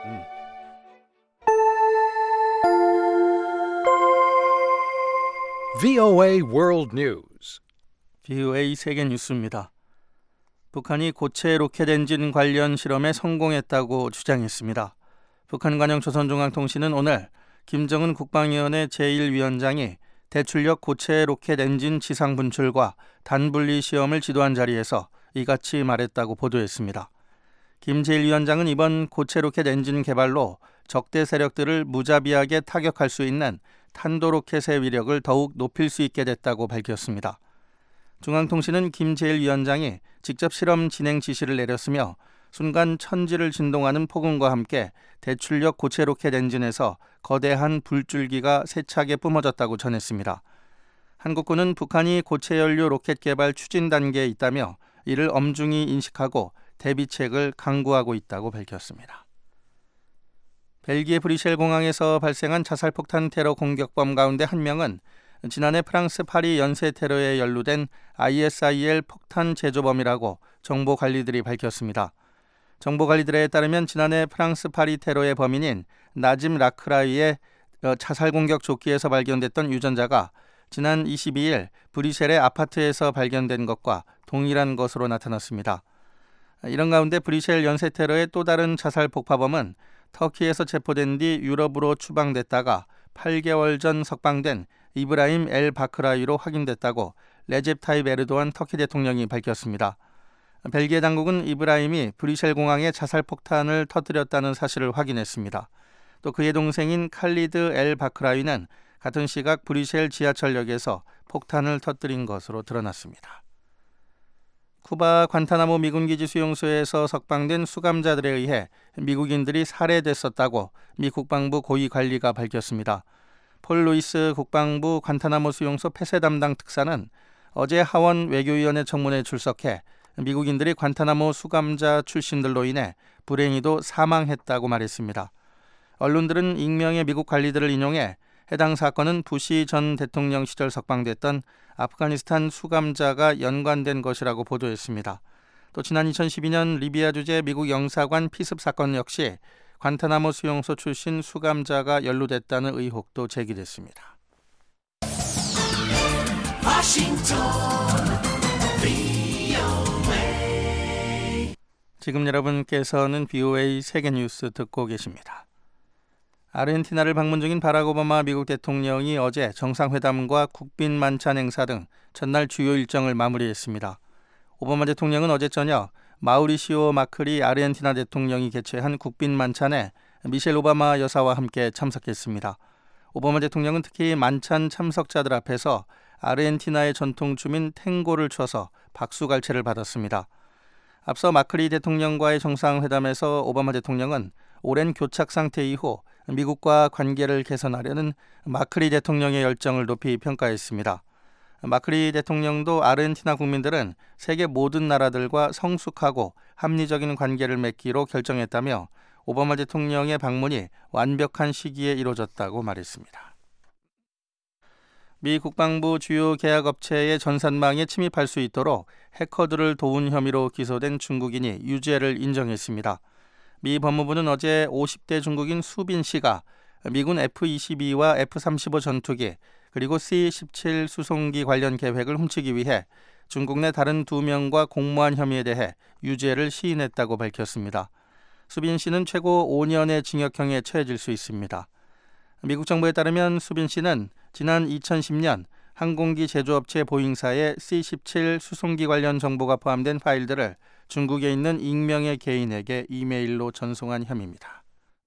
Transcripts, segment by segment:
VOA World News. VOA 세계 뉴스입니다. 북한이 고체 로켓 엔진 관련 실험에 성공했다고 주장했습니다. 북한 관영 조선중앙통신은 오늘 김정은 국방위원회 제1위원장이 대출력 고체 로켓 엔진 지상 분출과 단분리 시험을 지도한 자리에서 이같이 말했다고 보도했습니다. 김 제1위원장은 이번 고체 로켓 엔진 개발로 적대 세력들을 무자비하게 타격할 수 있는 탄도 로켓의 위력을 더욱 높일 수 있게 됐다고 밝혔습니다. 중앙통신은 김 제1위원장이 직접 실험 진행 지시를 내렸으며 순간 천지를 진동하는 폭음과 함께 대출력 고체 로켓 엔진에서 거대한 불줄기가 세차게 뿜어졌다고 전했습니다. 한국군은 북한이 고체 연료 로켓 개발 추진 단계에 있다며 이를 엄중히 인식하고 대비책을 강구하고 있다고 밝혔습니다. 벨기에 브뤼셀 공항에서 발생한 자살폭탄 테러 공격범 가운데 한 명은 지난해 프랑스 파리 연쇄 테러에 연루된 ISIL 폭탄 제조범이라고 정보관리들이 밝혔습니다. 정보관리들에 따르면 지난해 프랑스 파리 테러의 범인인 나짐 라크라이의 자살 공격 조끼에서 발견됐던 유전자가 지난 22일 브뤼셀의 아파트에서 발견된 것과 동일한 것으로 나타났습니다. 이런 가운데 브뤼셀 연쇄 테러의 또 다른 자살 폭파범은 터키에서 체포된 뒤 유럽으로 추방됐다가 8개월 전 석방된 이브라임 엘 바크라위로 확인됐다고 레제프 타입 에르도안 터키 대통령이 밝혔습니다. 벨기에 당국은 이브라임이 브뤼셀 공항에 자살폭탄을 터뜨렸다는 사실을 확인했습니다. 또 그의 동생인 칼리드 엘 바크라위는 같은 시각 브뤼셀 지하철역에서 폭탄을 터뜨린 것으로 드러났습니다. 쿠바 관타나모 미군기지 수용소에서 석방된 수감자들에 의해 미국인들이 살해됐었다고 미 국방부 고위 관리가 밝혔습니다. 폴 루이스 국방부 관타나모 수용소 폐쇄 담당 특사는 어제 하원 외교위원회 청문회에 출석해 미국인들이 관타나모 수감자 출신들로 인해 불행히도 사망했다고 말했습니다. 언론들은 익명의 미국 관리들을 인용해 해당 사건은 부시 전 대통령 시절 석방됐던 아프가니스탄 수감자가 연관된 것이라고 보도했습니다. 또 지난 2012년 리비아 주재 미국 영사관 피습 사건 역시 관타나모 수용소 출신 수감자가 연루됐다는 의혹도 제기됐습니다. 지금 여러분께서는 VOA 세계뉴스 듣고 계십니다. 아르헨티나를 방문 중인 바락 오바마 미국 대통령이 어제 정상회담과 국빈 만찬 행사 등 전날 주요 일정을 마무리했습니다. 오바마 대통령은 어제 저녁 마우리시오 마크리 아르헨티나 대통령이 개최한 국빈 만찬에 미셸 오바마 여사와 함께 참석했습니다. 오바마 대통령은 특히 만찬 참석자들 앞에서 아르헨티나의 전통 춤인 탱고를 춰서 박수갈채를 받았습니다. 앞서 마크리 대통령과의 정상회담에서 오바마 대통령은 오랜 교착 상태 이후 미국과 관계를 개선하려는 마크리 대통령의 열정을 높이 평가했습니다. 마크리 대통령도 아르헨티나 국민들은 세계 모든 나라들과 성숙하고 합리적인 관계를 맺기로 결정했다며 오바마 대통령의 방문이 완벽한 시기에 이루어졌다고 말했습니다. 미 국방부 주요 계약업체의 전산망에 침입할 수 있도록 해커들을 도운 혐의로 기소된 중국인이 유죄를 인정했습니다. 미 법무부는 어제 50대 중국인 수빈 씨가 미군 F-22와 F-35 전투기 그리고 C-17 수송기 관련 계획을 훔치기 위해 중국 내 다른 2명과 공모한 혐의에 대해 유죄를 시인했다고 밝혔습니다. 수빈 씨는 최고 5년의 징역형에 처해질 수 있습니다. 미국 정부에 따르면 수빈 씨는 지난 2010년 항공기 제조업체 보잉사의 C-17 수송기 관련 정보가 포함된 파일들을 중국에 있는 익명의 개인에게 이메일로 전송한 혐의입니다.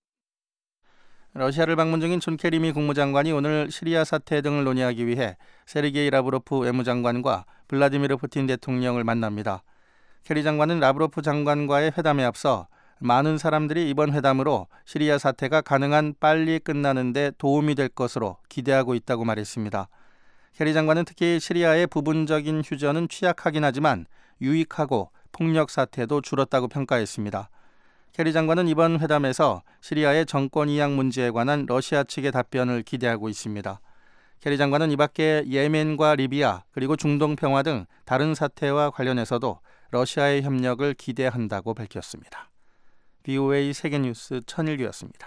러시아를 방문 중인 존 케리 미 국무장관이 오늘 시리아 사태 등을 논의하기 위해 세르게이 라브로프 외무장관과 블라디미르 푸틴 대통령을 만납니다. 케리 장관은 라브로프 장관과의 회담에 앞서 많은 사람들이 이번 회담으로 시리아 사태가 가능한 빨리 끝나는 데 도움이 될 것으로 기대하고 있다고 말했습니다. 케리 장관은 특히 시리아의 부분적인 휴전은 취약하긴 하지만 유익하고 폭력 사태도 줄었다고 평가했습니다. 케리 장관은 이번 회담에서 시리아의 정권 이양 문제에 관한 러시아 측의 답변을 기대하고 있습니다. 케리 장관은 이밖에 예멘과 리비아 그리고 중동 평화 등 다른 사태와 관련해서도 러시아의 협력을 기대한다고 밝혔습니다. VOA 세계뉴스 천일규였습니다.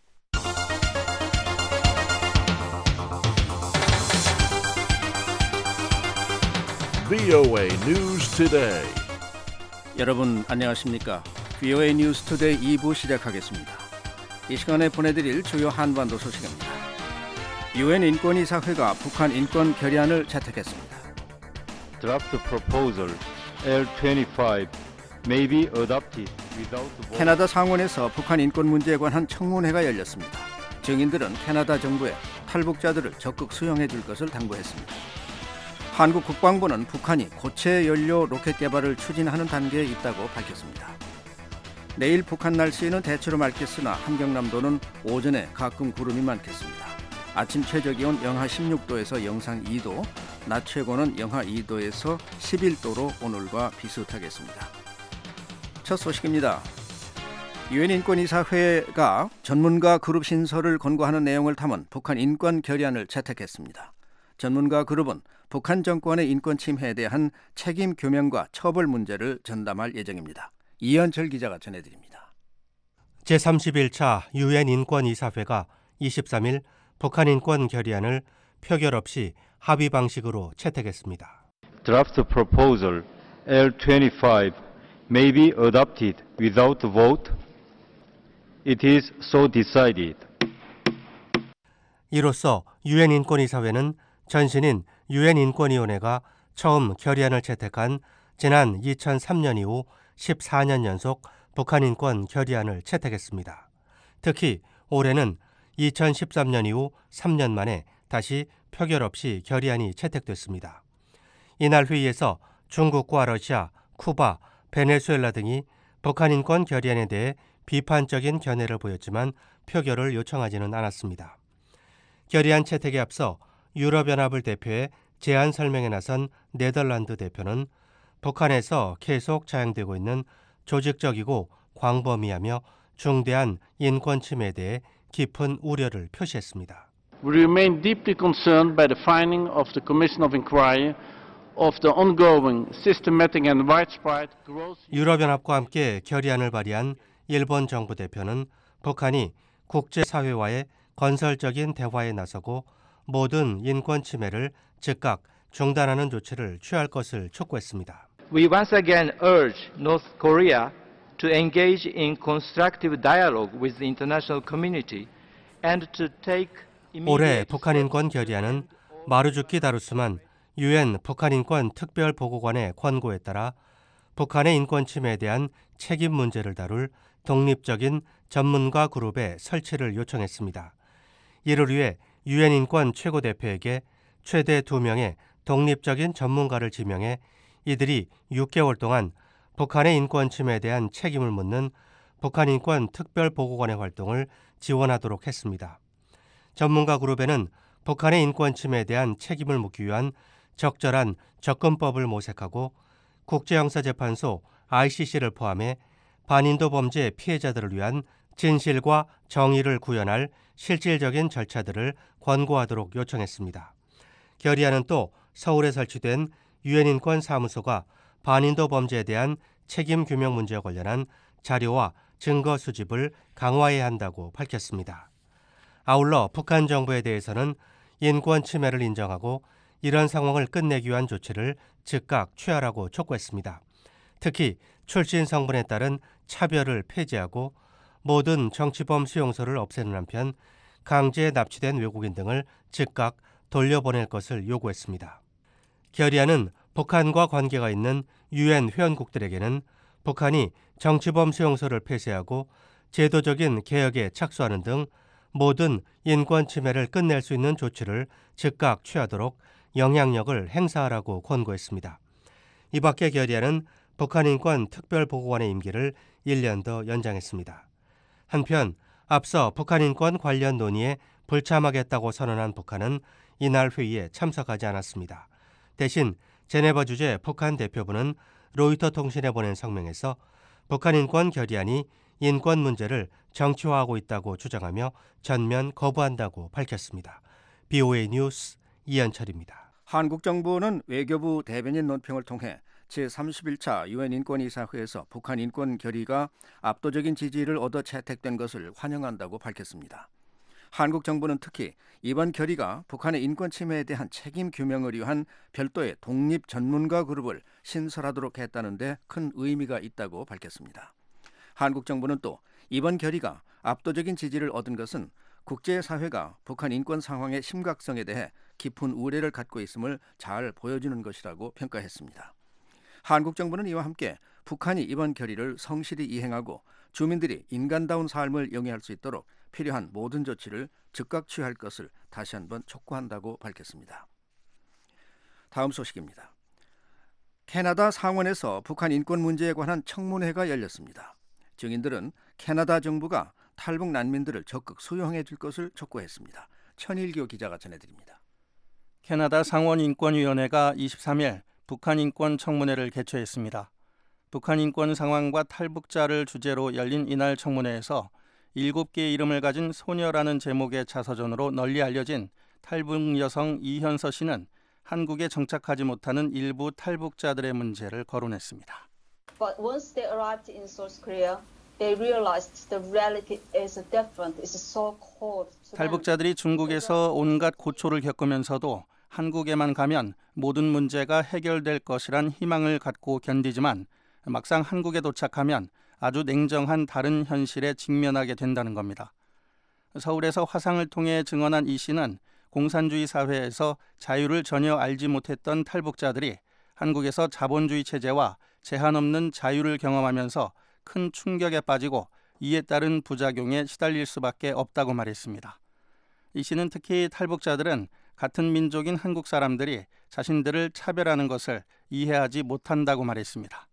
VOA News Today. 여러분 안녕하십니까? VOA 뉴스 투데이 2부 시작하겠습니다. 이 시간에 보내드릴 주요 한반도 소식입니다. UN 인권이사회가 북한 인권 결의안을 채택했습니다. Draft proposal L25 may be adopted without vote. 캐나다 상원에서 북한 인권 문제에 관한 청문회가 열렸습니다. 증인들은 캐나다 정부에 탈북자들을 적극 수용해 줄 것을 당부했습니다. 한국 국방부는 북한이 고체 연료 로켓 개발을 추진하는 단계에 있다고 밝혔습니다. 내일 북한 날씨는 대체로 맑겠으나 함경남도는 오전에 가끔 구름이 많겠습니다. 아침 최저기온 영하 16도에서 영상 2도, 낮 최고는 영하 2도에서 11도로 오늘과 비슷하겠습니다. 첫 소식입니다. 유엔 인권이사회가 전문가 그룹 신설을 권고하는 내용을 담은 북한 인권 결의안을 채택했습니다. 전문가 그룹은 북한 정권의 인권 침해에 대한 책임 규명과 처벌 문제를 전담할 예정입니다. 이현철 기자가 전해드립니다. 제31차 유엔 인권이사회가 23일 북한 인권 결의안을 표결 없이 합의 방식으로 채택했습니다. Draft proposal L25 may be adopted without vote. It is so decided. 이로써 유엔 인권이사회는 전신인 유엔 인권위원회가 처음 결의안을 채택한 지난 2003년 이후 14년 연속 북한 인권 결의안을 채택했습니다. 특히 올해는 2013년 이후 3년 만에 다시 표결 없이 결의안이 채택됐습니다. 이날 회의에서 중국과 러시아, 쿠바, 베네수엘라 등이 북한 인권 결의안에 대해 비판적인 견해를 보였지만 표결을 요청하지는 않았습니다. 결의안 채택에 앞서 유럽연합을 대표해 제안 설명에 나선 네덜란드 대표는 북한에서 계속 자행되고 있는 조직적이고 광범위하며 중대한 인권 침해에 대해 깊은 우려를 표시했습니다. We remain deeply concerned by the finding of the Commission of Inquiry of the ongoing systematic and widespread gross. 유럽연합과 함께 결의안을 발의한 일본 정부 대표는 북한이 국제사회와의 건설적인 대화에 나서고 모든 인권 침해를 즉각 중단하는 조치를 취할 것을 촉구했습니다. We once again urge North Korea to engage in constructive dialogue with the international community and to take 올해 북한 인권 결의안은 마루주키 다루스만 유엔 북한 인권 특별 보고관의 권고에 따라 북한의 인권 침해에 대한 책임 문제를 다룰 독립적인 전문가 그룹의 설치를 요청했습니다. 이를 위해 유엔 인권 최고대표에게 최대 2명의 독립적인 전문가를 지명해 이들이 6개월 동안 북한의 인권 침해에 대한 책임을 묻는 북한 인권 특별 보고관의 활동을 지원하도록 했습니다. 전문가 그룹에는 북한의 인권 침해에 대한 책임을 묻기 위한 적절한 접근법을 모색하고 국제형사재판소 ICC를 포함해 반인도 범죄 피해자들을 위한 진실과 정의를 구현할 실질적인 절차들을 권고하도록 요청했습니다. 결의안은 또 서울에 설치된 유엔 인권 사무소가 반인도 범죄에 대한 책임 규명 문제와 관련한 자료와 증거 수집을 강화해야 한다고 밝혔습니다. 아울러 북한 정부에 대해서는 인권 침해를 인정하고 이런 상황을 끝내기 위한 조치를 즉각 취하라고 촉구했습니다. 특히 출신 성분에 따른 차별을 폐지하고 모든 정치범 수용소를 없애는 한편 강제에 납치된 외국인 등을 즉각 돌려보낼 것을 요구했습니다. 결의안은 북한과 관계가 있는 유엔 회원국들에게는 북한이 정치범 수용소를 폐쇄하고 제도적인 개혁에 착수하는 등 모든 인권 침해를 끝낼 수 있는 조치를 즉각 취하도록 영향력을 행사하라고 권고했습니다. 이 밖에 결의안은 북한 인권 특별보고관의 임기를 1년 더 연장했습니다. 한편 앞서 북한 인권 관련 논의에 불참하겠다고 선언한 북한은 이날 회의에 참석하지 않았습니다. 대신 제네바 주재 북한 대표부는 로이터 통신에 보낸 성명에서 북한 인권 결의안이 인권 문제를 정치화하고 있다고 주장하며 전면 거부한다고 밝혔습니다. BOA 뉴스 이현철입니다. 한국 정부는 외교부 대변인 논평을 통해 제31차 유엔 인권이사회에서 북한 인권 결의가 압도적인 지지를 얻어 채택된 것을 환영한다고 밝혔습니다. 한국 정부는 특히 이번 결의가 북한의 인권 침해에 대한 책임 규명을 위한 별도의 독립 전문가 그룹을 신설하도록 했다는 데 큰 의미가 있다고 밝혔습니다. 한국 정부는 또 이번 결의가 압도적인 지지를 얻은 것은 국제사회가 북한 인권 상황의 심각성에 대해 깊은 우려를 갖고 있음을 잘 보여주는 것이라고 평가했습니다. 한국 정부는 이와 함께 북한이 이번 결의를 성실히 이행하고 주민들이 인간다운 삶을 영위할 수 있도록 필요한 모든 조치를 즉각 취할 것을 다시 한번 촉구한다고 밝혔습니다. 다음 소식입니다. 캐나다 상원에서 북한 인권 문제에 관한 청문회가 열렸습니다. 증인들은 캐나다 정부가 탈북 난민들을 적극 수용해 줄 것을 촉구했습니다. 천일교 기자가 전해드립니다. 캐나다 상원인권위원회가 23일 북한 인권 청문회를 개최했습니다. 북한 인권 상황과 탈북자를 주제로 열린 이날 청문회에서 7개의 이름을 가진 소녀라는 제목의 자서전으로 널리 알려진 탈북 여성 이현서 씨는 한국에 정착하지 못하는 일부 탈북자들의 문제를 거론했습니다. But once they arrived in South Korea, they realized the reality is different. It's so cold. 탈북자들이 중국에서 온갖 고초를 겪으면서도 한국에만 가면 모든 문제가 해결될 것이란 희망을 갖고 견디지만 막상 한국에 도착하면 아주 냉정한 다른 현실에 직면하게 된다는 겁니다. 서울에서 화상을 통해 증언한 이 씨는 공산주의 사회에서 자유를 전혀 알지 못했던 탈북자들이 한국에서 자본주의 체제와 제한 없는 자유를 경험하면서 큰 충격에 빠지고 이에 따른 부작용에 시달릴 수밖에 없다고 말했습니다. 이 씨는 특히 탈북자들은 같은 민족인 한국 사람들이 자신들을 차별하는 것을 이해하지 못한다고 말했습니다.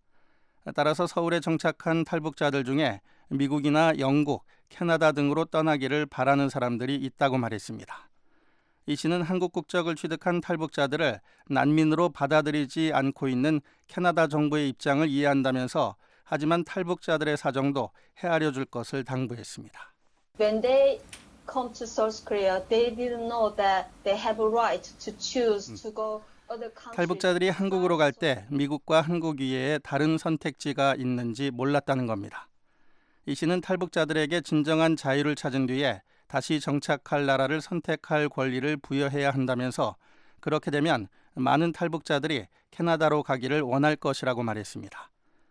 따라서 서울에 정착한 탈북자들 중에 미국이나 영국, 캐나다 등으로 떠나기를 바라는 사람들이 있다고 말했습니다. 이 씨는 한국 국적을 취득한 탈북자들을 난민으로 받아들이지 않고 있는 캐나다 정부의 입장을 이해한다면서 하지만 탈북자들의 사정도 헤아려 줄 것을 당부했습니다. When they come to South Korea, they didn't know that they have a right to choose to go other countries. 탈북자들이 한국으로 갈 때 미국과 한국 이외에 다른 선택지가 있는지 몰랐다는 겁니다. 이 씨는 탈북자들에게 진정한 자유를 찾은 뒤에 다시 정착할 나라를 선택할 권리를 부여해야 한다면서 그렇게 되면 많은 탈북자들이 캐나다로 가기를 원할 것이라고 말했습니다.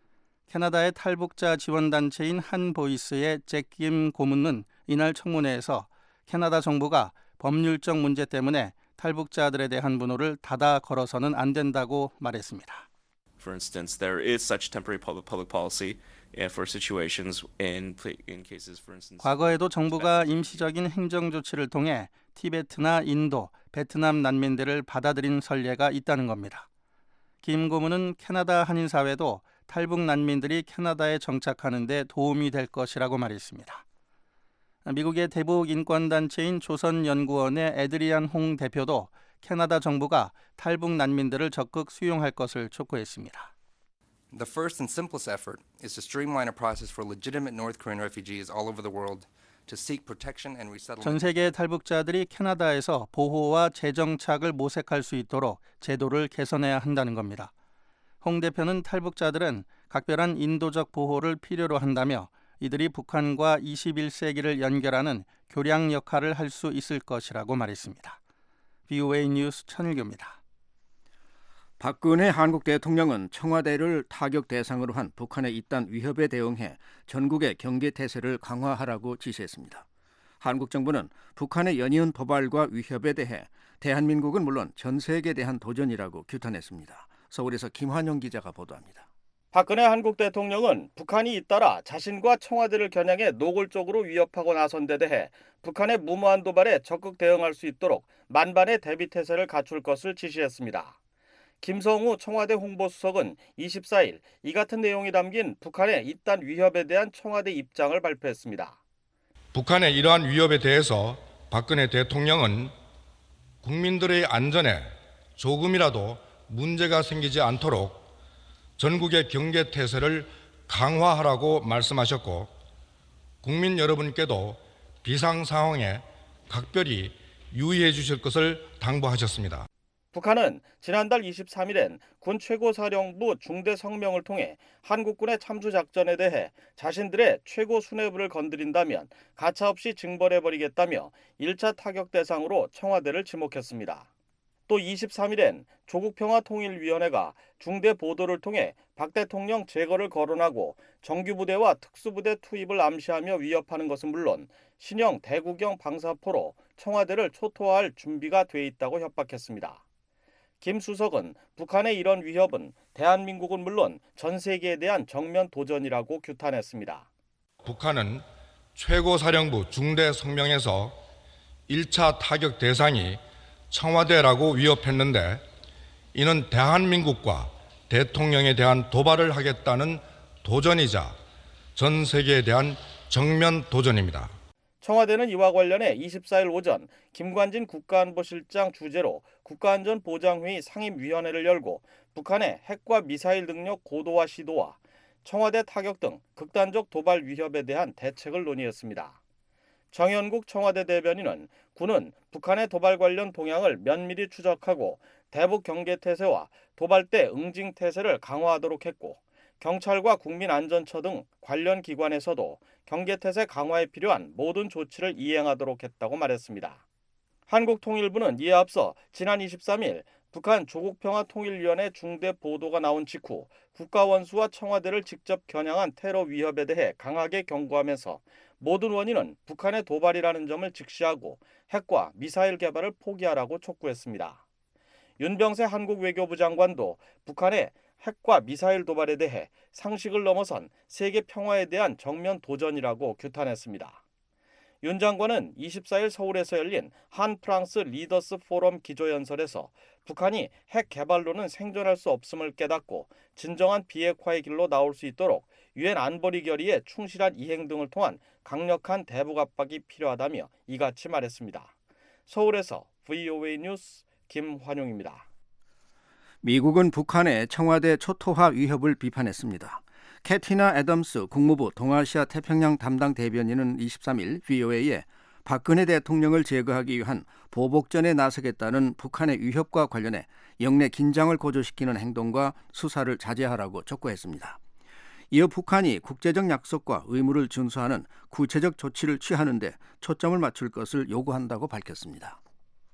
캐나다의 탈북자 지원단체인 한보이스의 잭김 고문은 이날 청문회에서 캐나다 정부가 법률적 문제 때문에 탈북자들에 대한 분노를 닫아 걸어서는 안 된다고 말했습니다. For instance, there is such temporary public policy for situations in cases, for instance. 과거에도 정부가 임시적인 행정 조치를 통해 티베트나 인도, 베트남 난민들을 받아들인 선례가 있다는 겁니다. 김 고문은 캐나다 한인사회도 탈북 난민들이 캐나다에 정착하는 데 도움이 될 것이라고 말했습니다. 미국의 대북 인권단체인 조선연구원의 에드리안 홍 대표도 캐나다 정부가 탈북 난민들을 적극 수용할 것을 촉구했습니다. The first and simplest effort is to streamline a process for legitimate North Korean refugees all over the world to seek protection and resettlement. 전 세계의 탈북자들이 캐나다에서 보호와 재정착을 모색할 수 있도록 제도를 개선해야 한다는 겁니다. 홍 대표는 탈북자들은 각별한 인도적 보호를 필요로 한다며 이들이 북한과 21세기를 연결하는 교량 역할을 할 수 있을 것이라고 말했습니다. VOA 뉴스 천일교입니다. 박근혜 한국 대통령은 청와대를 타격 대상으로 한 북한의 이딴 위협에 대응해 전국의 경계 태세를 강화하라고 지시했습니다. 한국 정부는 북한의 연이은 도발과 위협에 대해 대한민국은 물론 전 세계에 대한 도전이라고 규탄했습니다. 서울에서 김환영 기자가 보도합니다. 박근혜 한국 대통령은 북한이 잇따라 자신과 청와대를 겨냥해 노골적으로 위협하고 나선 데 대해 북한의 무모한 도발에 적극 대응할 수 있도록 만반의 대비 태세를 갖출 것을 지시했습니다. 김성우 청와대 홍보수석은 24일 이 같은 내용이 담긴 북한의 이딴 위협에 대한 청와대 입장을 발표했습니다. 북한의 이러한 위협에 대해서 박근혜 대통령은 국민들의 안전에 조금이라도 문제가 생기지 않도록 전국의 경계 태세를 강화하라고 말씀하셨고 국민 여러분께도 비상 상황에 각별히 유의해 주실 것을 당부하셨습니다. 북한은 지난달 23일엔 군 최고사령부 중대 성명을 통해 한국군의 참수작전에 대해 자신들의 최고 수뇌부를 건드린다면 가차없이 징벌해버리겠다며 1차 타격 대상으로 청와대를 지목했습니다. 또 23일엔 조국평화통일위원회가 중대 보도를 통해 박 대통령 제거를 거론하고 정규부대와 특수부대 투입을 암시하며 위협하는 것은 물론 신형 대구경 방사포로 청와대를 초토화할 준비가 돼 있다고 협박했습니다. 김 수석은 북한의 이런 위협은 대한민국은 물론 전 세계에 대한 정면 도전이라고 규탄했습니다. 북한은 최고사령부 중대 성명에서 1차 타격 대상이 청와대라고 위협했는데 이는 대한민국과 대통령에 대한 도발을 하겠다는 도전이자 전 세계에 대한 정면 도전입니다. 청와대는 이와 관련해 24일 오전 김관진 국가안보실장 주재로 국가안전보장회의 상임위원회를 열고 북한의 핵과 미사일 능력 고도화 시도와 청와대 타격 등 극단적 도발 위협에 대한 대책을 논의했습니다. 정연국 청와대 대변인은 군은 북한의 도발 관련 동향을 면밀히 추적하고 대북 경계태세와 도발대 응징태세를 강화하도록 했고 경찰과 국민안전처 등 관련 기관에서도 경계태세 강화에 필요한 모든 조치를 이행하도록 했다고 말했습니다. 한국통일부는 이에 앞서 지난 23일 북한 조국평화통일위원회 중대 보도가 나온 직후 국가원수와 청와대를 직접 겨냥한 테러 위협에 대해 강하게 경고하면서 모든 원인은 북한의 도발이라는 점을 직시하고 핵과 미사일 개발을 포기하라고 촉구했습니다. 윤병세 한국 외교부 장관도 북한의 핵과 미사일 도발에 대해 상식을 넘어선 세계 평화에 대한 정면 도전이라고 규탄했습니다. 윤 장관은 24일 서울에서 열린 한 프랑스 리더스 포럼 기조연설에서 북한이 핵 개발로는 생존할 수 없음을 깨닫고 진정한 비핵화의 길로 나올 수 있도록 유엔 안보리 결의에 충실한 이행 등을 통한 강력한 대북 압박이 필요하다며 이같이 말했습니다. 서울에서 VOA 뉴스 김환용입니다. 미국은 북한의 청와대 초토화 위협을 비판했습니다. 캐티나 애덤스 국무부 동아시아 태평양 담당 대변인은 23일 VOA에 박근혜 대통령을 제거하기 위한 보복전에 나서겠다는 북한의 위협과 관련해 영내 긴장을 고조시키는 행동과 수사를 자제하라고 촉구했습니다. 이어 북한이 국제적 약속과 의무를 준수하는 구체적 조치를 취하는 데 초점을 맞출 것을 요구한다고 밝혔습니다.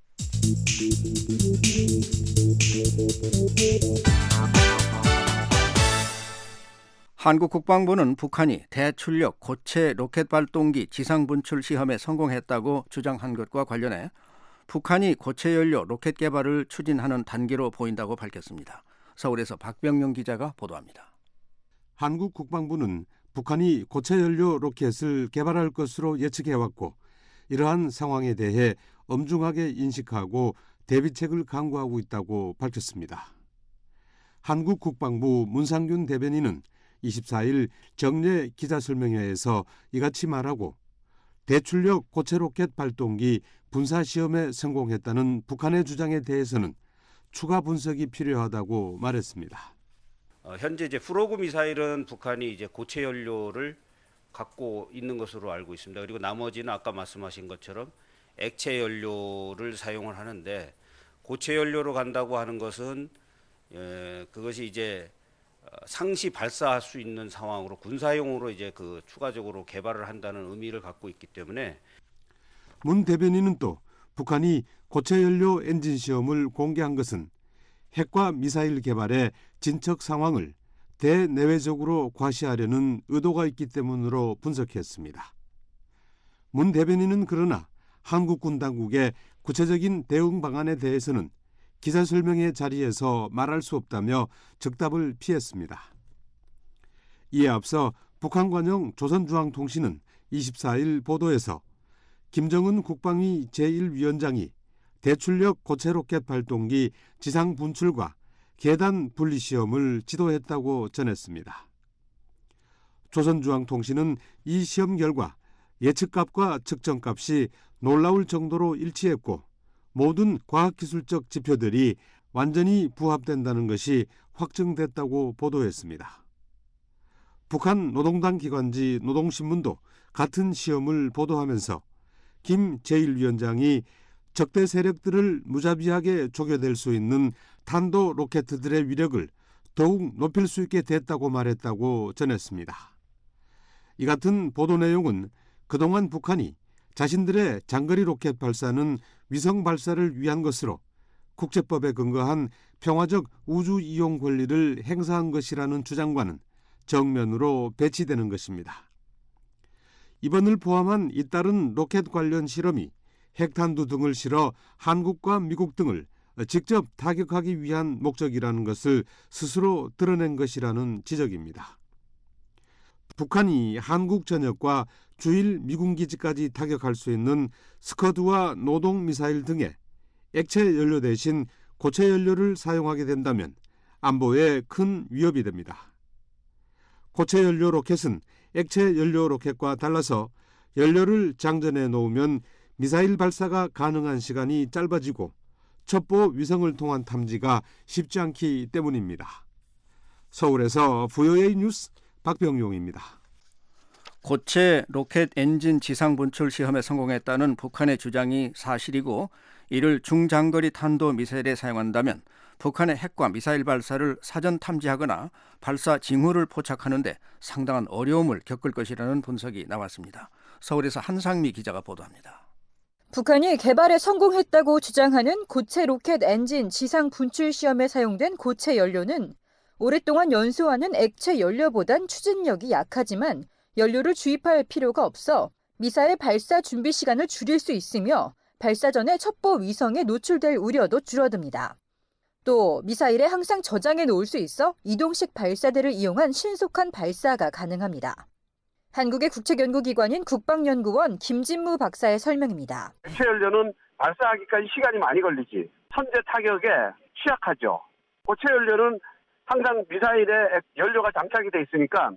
한국 국방부는 북한이 대출력 고체 로켓 발동기 지상 분출 시험에 성공했다고 주장한 것과 관련해 북한이 고체 연료 로켓 개발을 추진하는 단계로 보인다고 밝혔습니다. 서울에서 박병용 기자가 보도합니다. 한국 국방부는 북한이 고체 연료 로켓을 개발할 것으로 예측해왔고 이러한 상황에 대해 엄중하게 인식하고 대비책을 강구하고 있다고 밝혔습니다. 한국 국방부 문상균 대변인은 24일 정례 기자설명회에서 이같이 말하고 대출력 고체 로켓 발동기 분사 시험에 성공했다는 북한의 주장에 대해서는 추가 분석이 필요하다고 말했습니다. 현재 이제 프로그 미사일은 북한이 이제 고체 연료를 갖고 있는 것으로 알고 있습니다. 그리고 나머지는 아까 말씀하신 것처럼 액체 연료를 사용을 하는데 고체 연료로 간다고 하는 것은 그것이 이제 상시 발사할 수 있는 상황으로 군사용으로 이제 그 추가적으로 개발을 한다는 의미를 갖고 있기 때문에 문 대변인은 또 북한이 고체 연료 엔진 시험을 공개한 것은 핵과 미사일 개발의 진척 상황을 대내외적으로 과시하려는 의도가 있기 때문으로 분석했습니다. 문 대변인은 그러나 한국군 당국의 구체적인 대응 방안에 대해서는 기자설명회 자리에서 말할 수 없다며 즉답을 피했습니다. 이에 앞서 북한 관영 조선중앙통신은 24일 보도에서 김정은 국방위 제1위원장이 대출력 고체 로켓 발동기 지상 분출과 계단 분리 시험을 지도했다고 전했습니다. 조선중앙통신은 이 시험 결과 예측값과 측정값이 놀라울 정도로 일치했고 모든 과학기술적 지표들이 완전히 부합된다는 것이 확정됐다고 보도했습니다. 북한 노동당 기관지 노동신문도 같은 시험을 보도하면서 김 제1위원장이 적대 세력들을 무자비하게 조겨낼 수 있는 탄도 로켓들의 위력을 더욱 높일 수 있게 됐다고 말했다고 전했습니다. 이 같은 보도 내용은 그동안 북한이 자신들의 장거리 로켓 발사는 위성 발사를 위한 것으로 국제법에 근거한 평화적 우주 이용 권리를 행사한 것이라는 주장과는 정면으로 배치되는 것입니다. 이번을 포함한 잇따른 로켓 관련 실험이 핵탄두 등을 실어 한국과 미국 등을 직접 타격하기 위한 목적이라는 것을 스스로 드러낸 것이라는 지적입니다. 북한이 한국 전역과 주일 미군 기지까지 타격할 수 있는 스커드와 노동 미사일 등의 액체 연료 대신 고체 연료를 사용하게 된다면 안보에 큰 위협이 됩니다. 고체 연료 로켓은 액체 연료 로켓과 달라서 연료를 장전해 놓으면 미사일 발사가 가능한 시간이 짧아지고 첩보 위성을 통한 탐지가 쉽지 않기 때문입니다. 서울에서 VOA 뉴스 박병용입니다. 고체 로켓 엔진 지상 분출 시험에 성공했다는 북한의 주장이 사실이고 이를 중장거리 탄도 미사일에 사용한다면 북한의 핵과 미사일 발사를 사전 탐지하거나 발사 징후를 포착하는 데 상당한 어려움을 겪을 것이라는 분석이 나왔습니다. 서울에서 한상미 기자가 보도합니다. 북한이 개발에 성공했다고 주장하는 고체 로켓 엔진 지상 분출 시험에 사용된 고체 연료는 오랫동안 연소하는 액체 연료보단 추진력이 약하지만 연료를 주입할 필요가 없어 미사일 발사 준비 시간을 줄일 수 있으며 발사 전에 첩보 위성에 노출될 우려도 줄어듭니다. 또 미사일에 항상 저장해 놓을 수 있어 이동식 발사대를 이용한 신속한 발사가 가능합니다. 한국의 국책연구기관인 국방연구원 김진무 박사의 설명입니다. 액체 연료는 발사하기까지 시간이 많이 걸리지 선제 타격에 취약하죠. 고체 연료는 항상 미사일에 연료가 장착이 돼 있으니까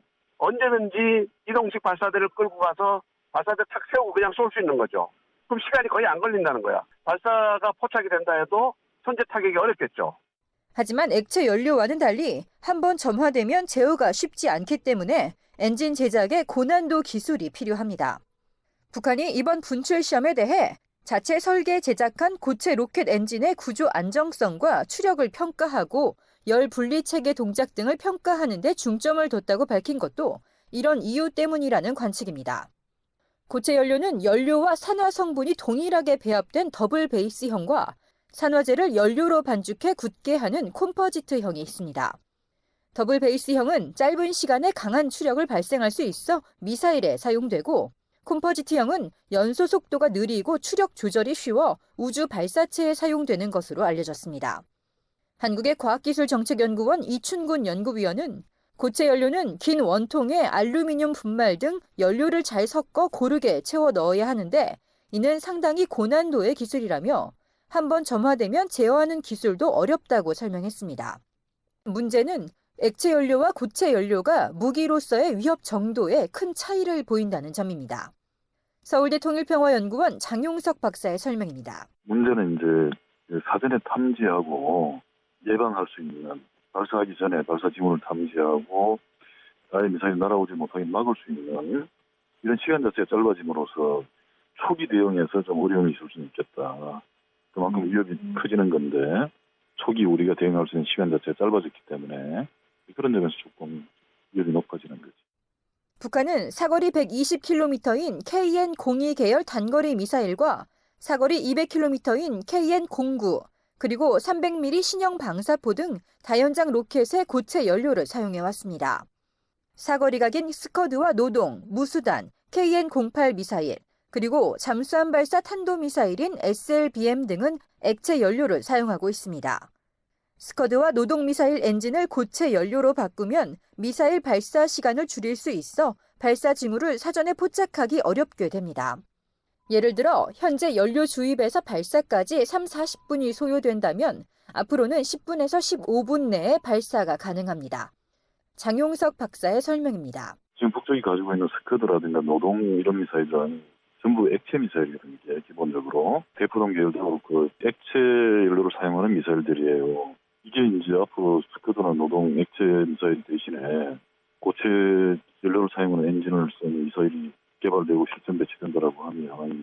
언제든지 이동식 발사대를 끌고 가서 발사대 탁 세우고 그냥 쏠 수 있는 거죠. 그럼 시간이 거의 안 걸린다는 거야. 발사가 포착이 된다 해도 선제 타격이 어렵겠죠. 하지만 액체 연료와는 달리 한번 점화되면 제어가 쉽지 않기 때문에 엔진 제작에 고난도 기술이 필요합니다. 북한이 이번 분출 시험에 대해 자체 설계 제작한 고체 로켓 엔진의 구조 안정성과 추력을 평가하고 열 분리 체계 동작 등을 평가하는 데 중점을 뒀다고 밝힌 것도 이런 이유 때문이라는 관측입니다. 고체 연료는 연료와 산화 성분이 동일하게 배합된 더블 베이스형과 산화제를 연료로 반죽해 굳게 하는 콤포지트형이 있습니다. 더블 베이스형은 짧은 시간에 강한 추력을 발생할 수 있어 미사일에 사용되고 콤포지트형은 연소 속도가 느리고 추력 조절이 쉬워 우주 발사체에 사용되는 것으로 알려졌습니다. 한국의 과학기술정책연구원 이춘군 연구위원은 고체 연료는 긴 원통에 알루미늄 분말 등 연료를 잘 섞어 고르게 채워 넣어야 하는데 이는 상당히 고난도의 기술이라며 한번 점화되면 제어하는 기술도 어렵다고 설명했습니다. 문제는 액체 연료와 고체 연료가 무기로서의 위협 정도에 큰 차이를 보인다는 점입니다. 서울대 통일평화연구원 장용석 박사의 설명입니다. 문제는 이제 사전에 탐지하고 예방할 수 있는 발사하기 전에 발사 징후를 탐지하고 아예 미사일이 날아오지 못하게 막을 수 있는 이런 시간 자체가 짧아짐으로써 초기 대응에서 좀 어려움이 있을 수는 있겠다. 그만큼 위협이 커지는 건데 초기 우리가 대응할 수 있는 시간 자체가 짧아졌기 때문에 그런 점에서 조금 위협이 높아지는 거지. 북한은 사거리 120km인 KN-02 계열 단거리 미사일과 사거리 200km인 KN-09 그리고 300mm 신형 방사포 등 다연장 로켓의 고체 연료를 사용해왔습니다. 사거리가 긴 스커드와 노동, 무수단, KN-08 미사일, 그리고 잠수함 발사 탄도미사일인 SLBM 등은 액체 연료를 사용하고 있습니다. 스커드와 노동미사일 엔진을 고체 연료로 바꾸면 미사일 발사 시간을 줄일 수 있어 발사 징후를 사전에 포착하기 어렵게 됩니다. 예를 들어 현재 연료 주입에서 발사까지 3-40분이 소요된다면 앞으로는 10분에서 15분 내에 발사가 가능합니다. 장용석 박사의 설명입니다. 지금 북쪽이 가지고 있는 스커드라든가 노동 이런 미사일은 전부 액체 미사일이거든요. 기본적으로 대포동 계열도 그 액체 연료를 사용하는 미사일들이에요. 이게 이제 앞으로 스커드나 노동 액체 미사일 대신에 고체 연료를 사용하는 엔진을 쓴 미사일이 개발되고 실전 배치된다라고 하면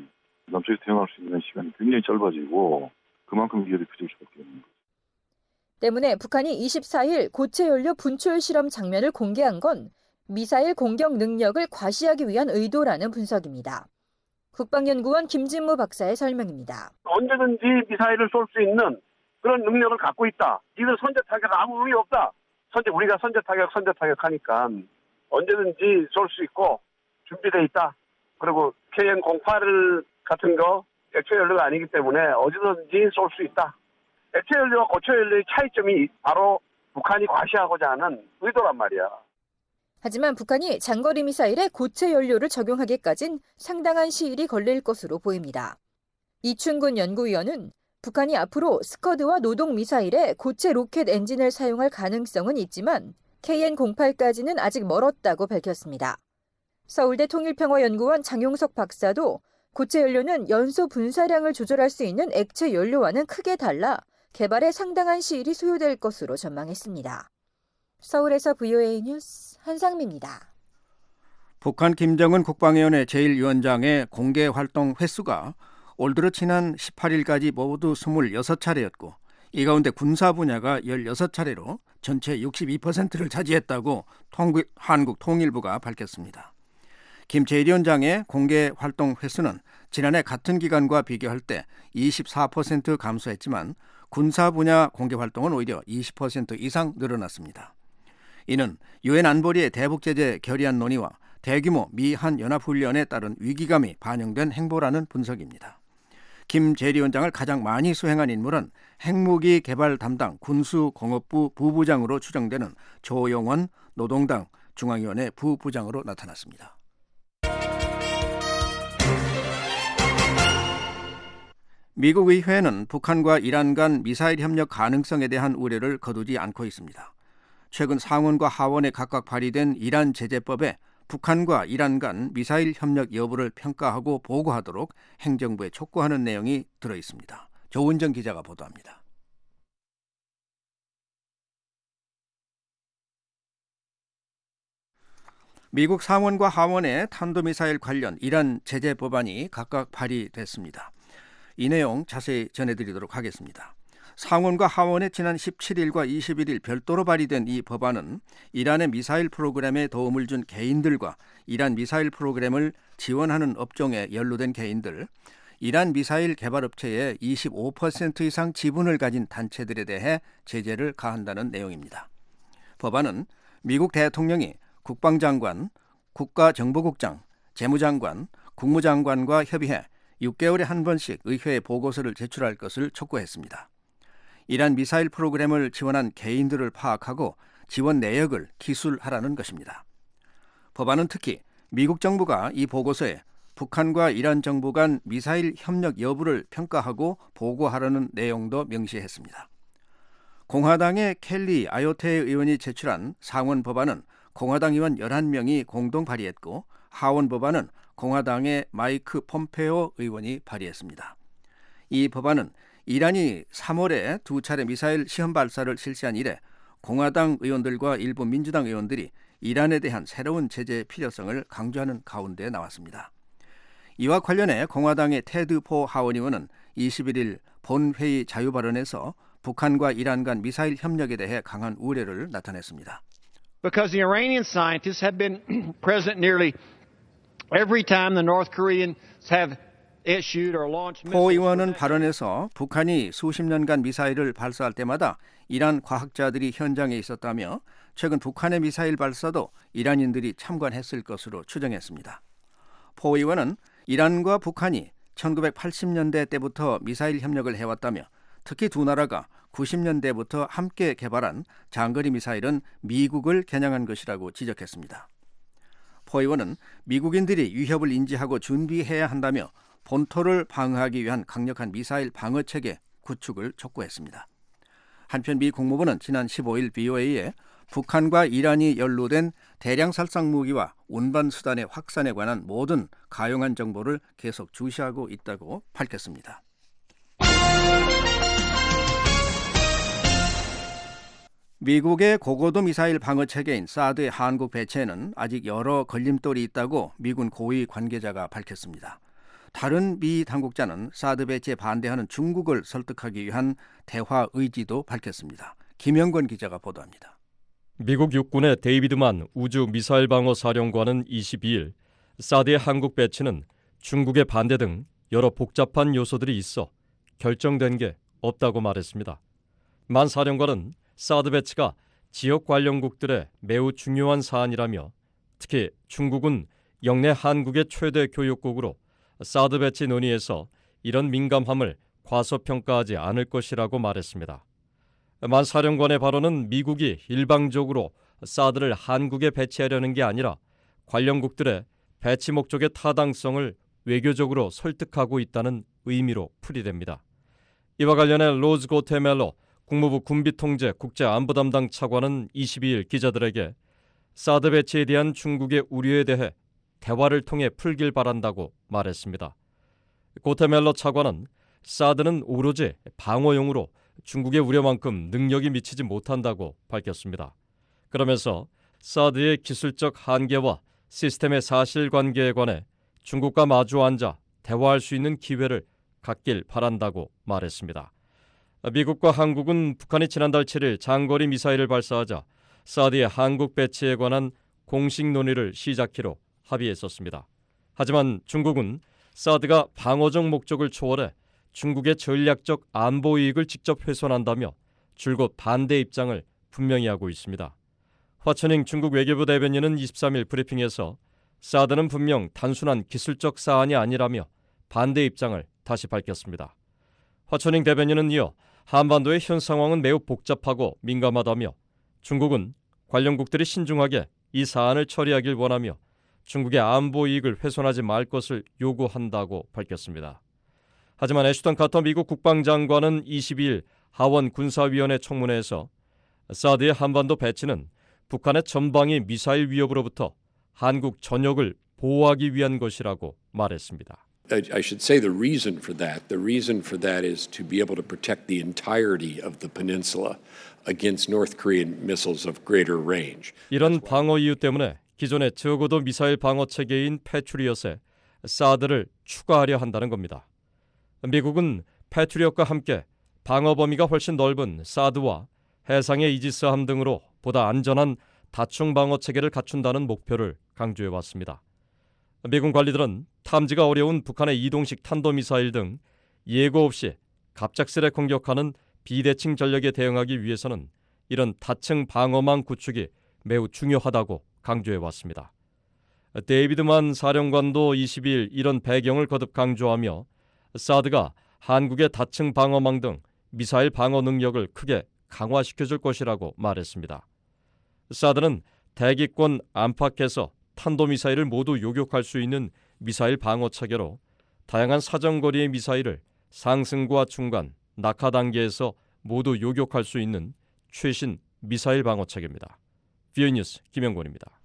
남쪽에서 대응할 수 있는 시간이 굉장히 짧아지고 그만큼 위협이 커질 수밖에 없는 거죠. 때문에 북한이 24일 고체 연료 분출 실험 장면을 공개한 건 미사일 공격 능력을 과시하기 위한 의도라는 분석입니다. 국방연구원 김진무 박사의 설명입니다. 언제든지 미사일을 쏠 수 있는 그런 능력을 갖고 있다. 이들 선제 타격 아무 의미 없다. 우리가 선제 타격하니까 언제든지 쏠 수 있고 준비돼 있다. 그리고 KN-08 같은 거 액체 연료가 아니기 때문에 어디든지 쏠 수 있다. 액체 연료와 고체 연료의 차이점이 바로 북한이 과시하고자 하는 의도란 말이야. 하지만 북한이 장거리 미사일에 고체 연료를 적용하기까진 상당한 시일이 걸릴 것으로 보입니다. 이춘근 연구위원은 북한이 앞으로 스커드와 노동 미사일에 고체 로켓 엔진을 사용할 가능성은 있지만 KN-08까지는 아직 멀었다고 밝혔습니다. 서울대 통일평화연구원 장용석 박사도 고체 연료는 연소 분사량을 조절할 수 있는 액체 연료와는 크게 달라 개발에 상당한 시일이 소요될 것으로 전망했습니다. 서울에서 VOA 뉴스 한상미입니다. 북한 김정은 국방위원회 제1위원장의 공개 활동 횟수가 올 들어 지난 18일까지 모두 26차례였고 이 가운데 군사 분야가 16차례로 전체 62%를 차지했다고 한국통일부가 밝혔습니다. 김 제1위원장의 공개 활동 횟수는 지난해 같은 기간과 비교할 때 24% 감소했지만 군사 분야 공개 활동은 오히려 20% 이상 늘어났습니다. 이는 유엔 안보리의 대북 제재 결의안 논의와 대규모 미한 연합훈련에 따른 위기감이 반영된 행보라는 분석입니다. 김 제1위원장을 가장 많이 수행한 인물은 핵무기 개발 담당 군수공업부 부부장으로 추정되는 조영원 노동당 중앙위원회 부부장으로 나타났습니다. 미국 의회는 북한과 이란 간 미사일 협력 가능성에 대한 우려를 거두지 않고 있습니다. 최근 상원과 하원에 각각 발의된 이란 제재법에 북한과 이란 간 미사일 협력 여부를 평가하고 보고하도록 행정부에 촉구하는 내용이 들어 있습니다. 조은정 기자가 보도합니다. 미국 상원과 하원에 탄도미사일 관련 이란 제재 법안이 각각 발의됐습니다. 이 내용 자세히 전해드리도록 하겠습니다. 상원과 하원에 지난 17일과 21일 별도로 발의된 이 법안은 이란의 미사일 프로그램에 도움을 준 개인들과 이란 미사일 프로그램을 지원하는 업종에 연루된 개인들, 이란 미사일 개발업체의 25% 이상 지분을 가진 단체들에 대해 제재를 가한다는 내용입니다. 법안은 미국 대통령이 국방장관, 국가정보국장, 재무장관, 국무장관과 협의해 6개월에 한 번씩 의회에 보고서를 제출할 것을 촉구했습니다. 이란 미사일 프로그램을 지원한 개인들을 파악하고 지원 내역을 기술하라는 것입니다. 법안은 특히 미국 정부가 이 보고서에 북한과 이란 정부 간 미사일 협력 여부를 평가하고 보고하라는 내용도 명시했습니다. 공화당의 켈리 아요테 의원이 제출한 상원 법안은 공화당 의원 11명이 공동 발의했고 하원 법안은 공화당의 마이크 폼페오 의원이 발의했습니다. 이 법안은 이란이 3월에 2차례 미사일 시험 발사를 실시한 이래 공화당 의원들과 일부 민주당 의원들이 이란에 대한 새로운 제재의 필요성을 강조하는 가운데 나왔습니다. 이와 관련해 공화당의 테드 포 하원 의원은 21일 본회의 자유 발언에서 북한과 이란 간 미사일 협력에 대해 강한 우려를 나타냈습니다. Because the Iranian scientists have been present nearly every time the North Koreans have 포 의원은 발언에서 북한이 수십 년간 미사일을 발사할 때마다 이란 과학자들이 현장에 있었다며 최근 북한의 미사일 발사도 이란인들이 참관했을 것으로 추정했습니다. 포 의원은 이란과 북한이 1980년대 때부터 미사일 협력을 해왔다며 특히 두 나라가 90년대부터 함께 개발한 장거리 미사일은 미국을 겨냥한 것이라고 지적했습니다. 포 의원은 미국인들이 위협을 인지하고 준비해야 한다며 본토를 방어하기 위한 강력한 미사일 방어체계 구축을 촉구했습니다. 한편 미 국무부는 지난 15일 VOA에 북한과 이란이 연루된 대량 살상 무기와 운반 수단의 확산에 관한 모든 가용한 정보를 계속 주시하고 있다고 밝혔습니다. 미국의 고고도 미사일 방어체계인 사드의 한국 배치에는 아직 여러 걸림돌이 있다고 미군 고위 관계자가 밝혔습니다. 다른 미 당국자는 사드 배치에 반대하는 중국을 설득하기 위한 대화 의지도 밝혔습니다. 김영권 기자가 보도합니다. 미국 육군의 데이비드만 우주 미사일 방어 사령관은 22일 사드의 한국 배치는 중국의 반대 등 여러 복잡한 요소들이 있어 결정된 게 없다고 말했습니다. 만 사령관은 사드 배치가 지역 관련국들의 매우 중요한 사안이라며 특히 중국은 영내 한국의 최대 교역국으로 사드 배치 논의에서 이런 민감함을 과소평가하지 않을 것이라고 말했습니다. 만 사령관의 발언은 미국이 일방적으로 사드를 한국에 배치하려는 게 아니라 관련국들의 배치 목적의 타당성을 외교적으로 설득하고 있다는 의미로 풀이됩니다. 이와 관련해 로즈 고테멜로 국무부 군비통제 국제안보담당 차관은 22일 기자들에게 사드 배치에 대한 중국의 우려에 대해 대화를 통해 풀길 바란다고 말했습니다. 고테멜로 차관은 사드는 오로지 방어용으로 중국의 우려만큼 능력이 미치지 못한다고 밝혔습니다. 그러면서 사드의 기술적 한계와 시스템의 사실관계에 관해 중국과 마주 앉아 대화할 수 있는 기회를 갖길 바란다고 말했습니다. 미국과 한국은 북한이 지난달 7일 장거리 미사일을 발사하자 사드의 한국 배치에 관한 공식 논의를 시작키로 합의했었습니다. 하지만 중국은 사드가 방어적 목적을 초월해 중국의 전략적 안보 이익을 직접 훼손한다며 줄곧 반대 입장을 분명히 하고 있습니다. 화천잉 중국 외교부 대변인은 23일 브리핑에서 사드는 분명 단순한 기술적 사안이 아니라며 반대 입장을 다시 밝혔습니다. 화천잉 대변인은 이어 한반도의 현 상황은 매우 복잡하고 민감하다며 중국은 관련국들이 신중하게 이 사안을 처리하길 원하며 중국의 안보 이익을 훼손하지 말 것을 요구한다고 밝혔습니다. 하지만 애슈턴 카터 미국 국방장관은 22일 하원 군사위원회 청문회에서 사드의 한반도 배치는 북한의 전방위 미사일 위협으로부터 한국 전역을 보호하기 위한 것이라고 말했습니다. I should say the reason for that is to be able to protect the entirety of the peninsula against North Korean missiles of greater range. 이런 방어 이유 때문에 기존의 저고도 미사일 방어 체계인 패트리엇에 사드를 추가하려 한다는 겁니다. 미국은 패트리엇과 함께 방어 범위가 훨씬 넓은 사드와 해상의 이지스함 등으로 보다 안전한 다층 방어 체계를 갖춘다는 목표를 강조해 왔습니다. 미군 관리들은 탐지가 어려운 북한의 이동식 탄도미사일 등 예고 없이 갑작스레 공격하는 비대칭 전력에 대응하기 위해서는 이런 다층 방어망 구축이 매우 중요하다고 강조해 왔습니다. 데이비드만 사령관도 22일 이런 배경을 거듭 강조하며 사드가 한국의 다층 방어망 등 미사일 방어 능력을 크게 강화시켜줄 것이라고 말했습니다. 사드는 대기권 안팎에서 탄도미사일을 모두 요격할 수 있는 미사일 방어 체계로 다양한 사정거리의 미사일을 상승과 중간, 낙하 단계에서 모두 요격할 수 있는 최신 미사일 방어 체계입니다. VOA 뉴스 김영권입니다.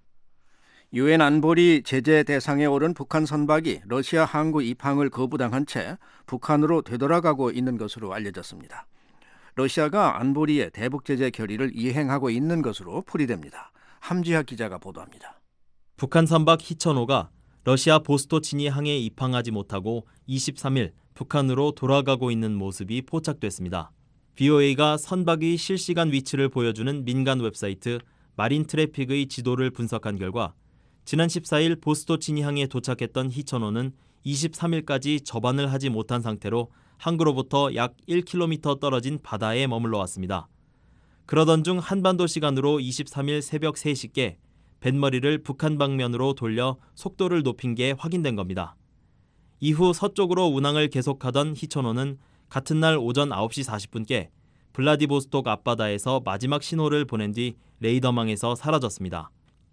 유엔 안보리 제재 대상에 오른 북한 선박이 러시아 항구 입항을 거부당한 채 북한으로 되돌아가고 있는 것으로 알려졌습니다. 러시아가 안보리의 대북 제재 결의를 이행하고 있는 것으로 풀이됩니다. 함지하 기자가 보도합니다. 북한 선박 희천호가 러시아 보스토치니 항에 입항하지 못하고 23일 북한으로 돌아가고 있는 모습이 포착됐습니다. VOA가 선박의 실시간 위치를 보여주는 민간 웹사이트 마린 트래픽의 지도를 분석한 결과 지난 14일 보스토치니 항에 도착했던 희천호는 23일까지 접안을 하지 못한 상태로 항구로부터 약 1km 떨어진 바다에 머물러 왔습니다. 그러던 중 한반도 시간으로 23일 새벽 3시께 뱃머리를 북한 방면으로 돌려 속도를 높인 게 확인된 겁니다. 이후 서쪽으로 운항을 계속하던 희천호는 같은 날 오전 9시 40분께 블라디보스톡 앞바다에서 마지막 신호를 보낸 뒤 레이더망에서 사라졌습니다.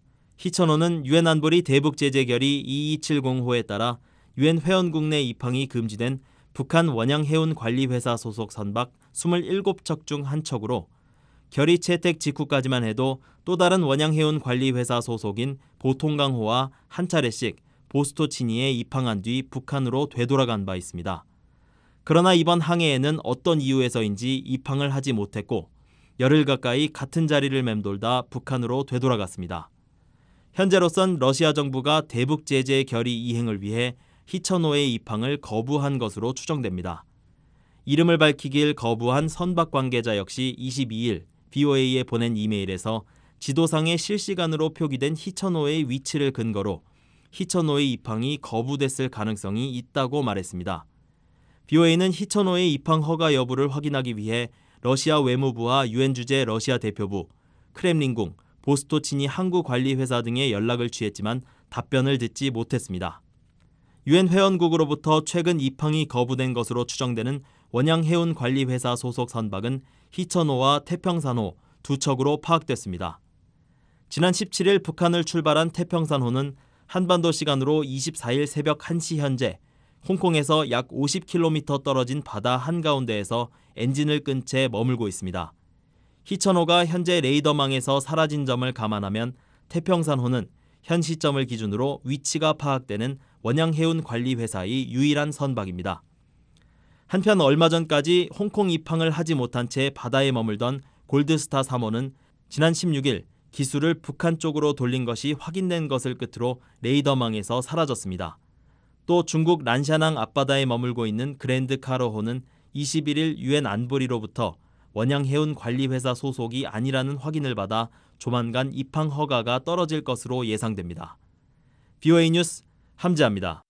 희천호는 유엔 안보리 대북 제재 결의 2270호에 따라 유엔 회원국 내 입항이 금지된 북한 원양해운관리회사 소속 선박 27척 중 한 척으로 결의 채택 직후까지만 해도 또 다른 원양해운관리회사 소속인 보통강호와 한 차례씩 보스토치니에 입항한 뒤 북한으로 되돌아간 바 있습니다. 그러나 이번 항해에는 어떤 이유에서인지 입항을 하지 못했고 열흘 가까이 같은 자리를 맴돌다 북한으로 되돌아갔습니다. 현재로선 러시아 정부가 대북 제재 결의 이행을 위해 히처노의 입항을 거부한 것으로 추정됩니다. 이름을 밝히길 거부한 선박 관계자 역시 22일 VOA에 보낸 이메일에서 지도상에 실시간으로 표기된 히처노의 위치를 근거로 히처노의 입항이 거부됐을 가능성이 있다고 말했습니다. VOA는 히처노의 입항 허가 여부를 확인하기 위해 러시아 외무부와 유엔 주재 러시아 대표부, 크렘린궁, 보스토치니 항구관리회사 등의 연락을 취했지만 답변을 듣지 못했습니다. 유엔 회원국으로부터 최근 입항이 거부된 것으로 추정되는 원양해운관리회사 소속 선박은 히처노와 태평산호 두 척으로 파악됐습니다. 지난 17일 북한을 출발한 태평산호는 한반도 시간으로 24일 새벽 1시 현재 홍콩에서 약 50km 떨어진 바다 한가운데에서 엔진을 끈 채 머물고 있습니다. 히처노가 현재 레이더망에서 사라진 점을 감안하면 태평산호는 현 시점을 기준으로 위치가 파악되는 원양해운관리회사의 유일한 선박입니다. 한편 얼마 전까지 홍콩 입항을 하지 못한 채 바다에 머물던 골드스타 3호는 지난 16일 기술을 북한 쪽으로 돌린 것이 확인된 것을 끝으로 레이더망에서 사라졌습니다. 또 중국 란샤낭 앞바다에 머물고 있는 그랜드 카로호는 21일 유엔 안보리로부터 원양해운관리회사 소속이 아니라는 확인을 받아 조만간 입항 허가가 떨어질 것으로 예상됩니다. VOA 뉴스 함재합니다.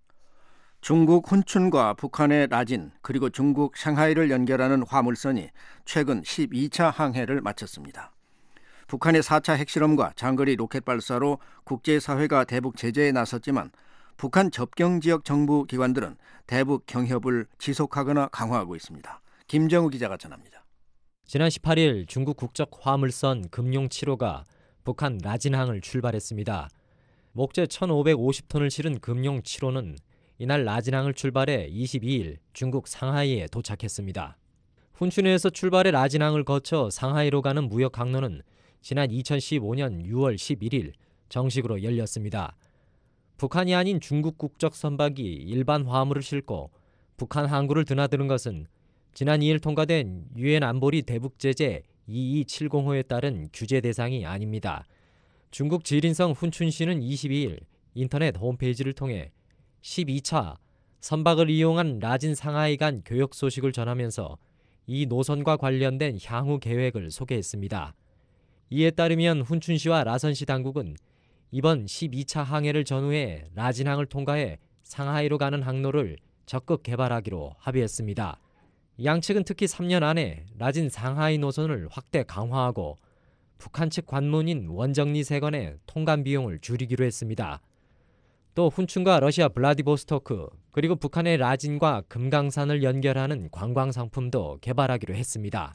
중국 훈춘과 북한의 라진 그리고 중국 상하이를 연결하는 화물선이 최근 12차 항해를 마쳤습니다. 북한의 4차 핵실험과 장거리 로켓 발사로 국제사회가 대북 제재에 나섰지만 북한 접경지역 정부 기관들은 대북 경협을 지속하거나 강화하고 있습니다. 김정우 기자가 전합니다. 지난 18일 중국 국적 화물선 금룡 7호가 북한 라진항을 출발했습니다. 목재 1,550톤을 실은 금룡 7호는 이날 라진항을 출발해 22일 중국 상하이에 도착했습니다. 훈춘에서 출발해 라진항을 거쳐 상하이로 가는 무역 항로는 지난 2015년 6월 11일 정식으로 열렸습니다. 북한이 아닌 중국 국적 선박이 일반 화물을 싣고 북한 항구를 드나드는 것은 지난 2일 통과된 유엔 안보리 대북제재 2270호에 따른 규제 대상이 아닙니다. 중국 지린성 훈춘시는 22일 인터넷 홈페이지를 통해 12차 선박을 이용한 라진 상하이 간 교역 소식을 전하면서 이 노선과 관련된 향후 계획을 소개했습니다. 이에 따르면 훈춘시와 라선시 당국은 이번 12차 항해를 전후해 라진항을 통과해 상하이로 가는 항로를 적극 개발하기로 합의했습니다. 양측은 특히 3년 안에 라진 상하이 노선을 확대 강화하고 북한 측 관문인 원정리 세관의 통관 비용을 줄이기로 했습니다. 또 훈춘과 러시아 블라디보스토크 그리고 북한의 라진과 금강산을 연결하는 관광 상품도 개발하기로 했습니다.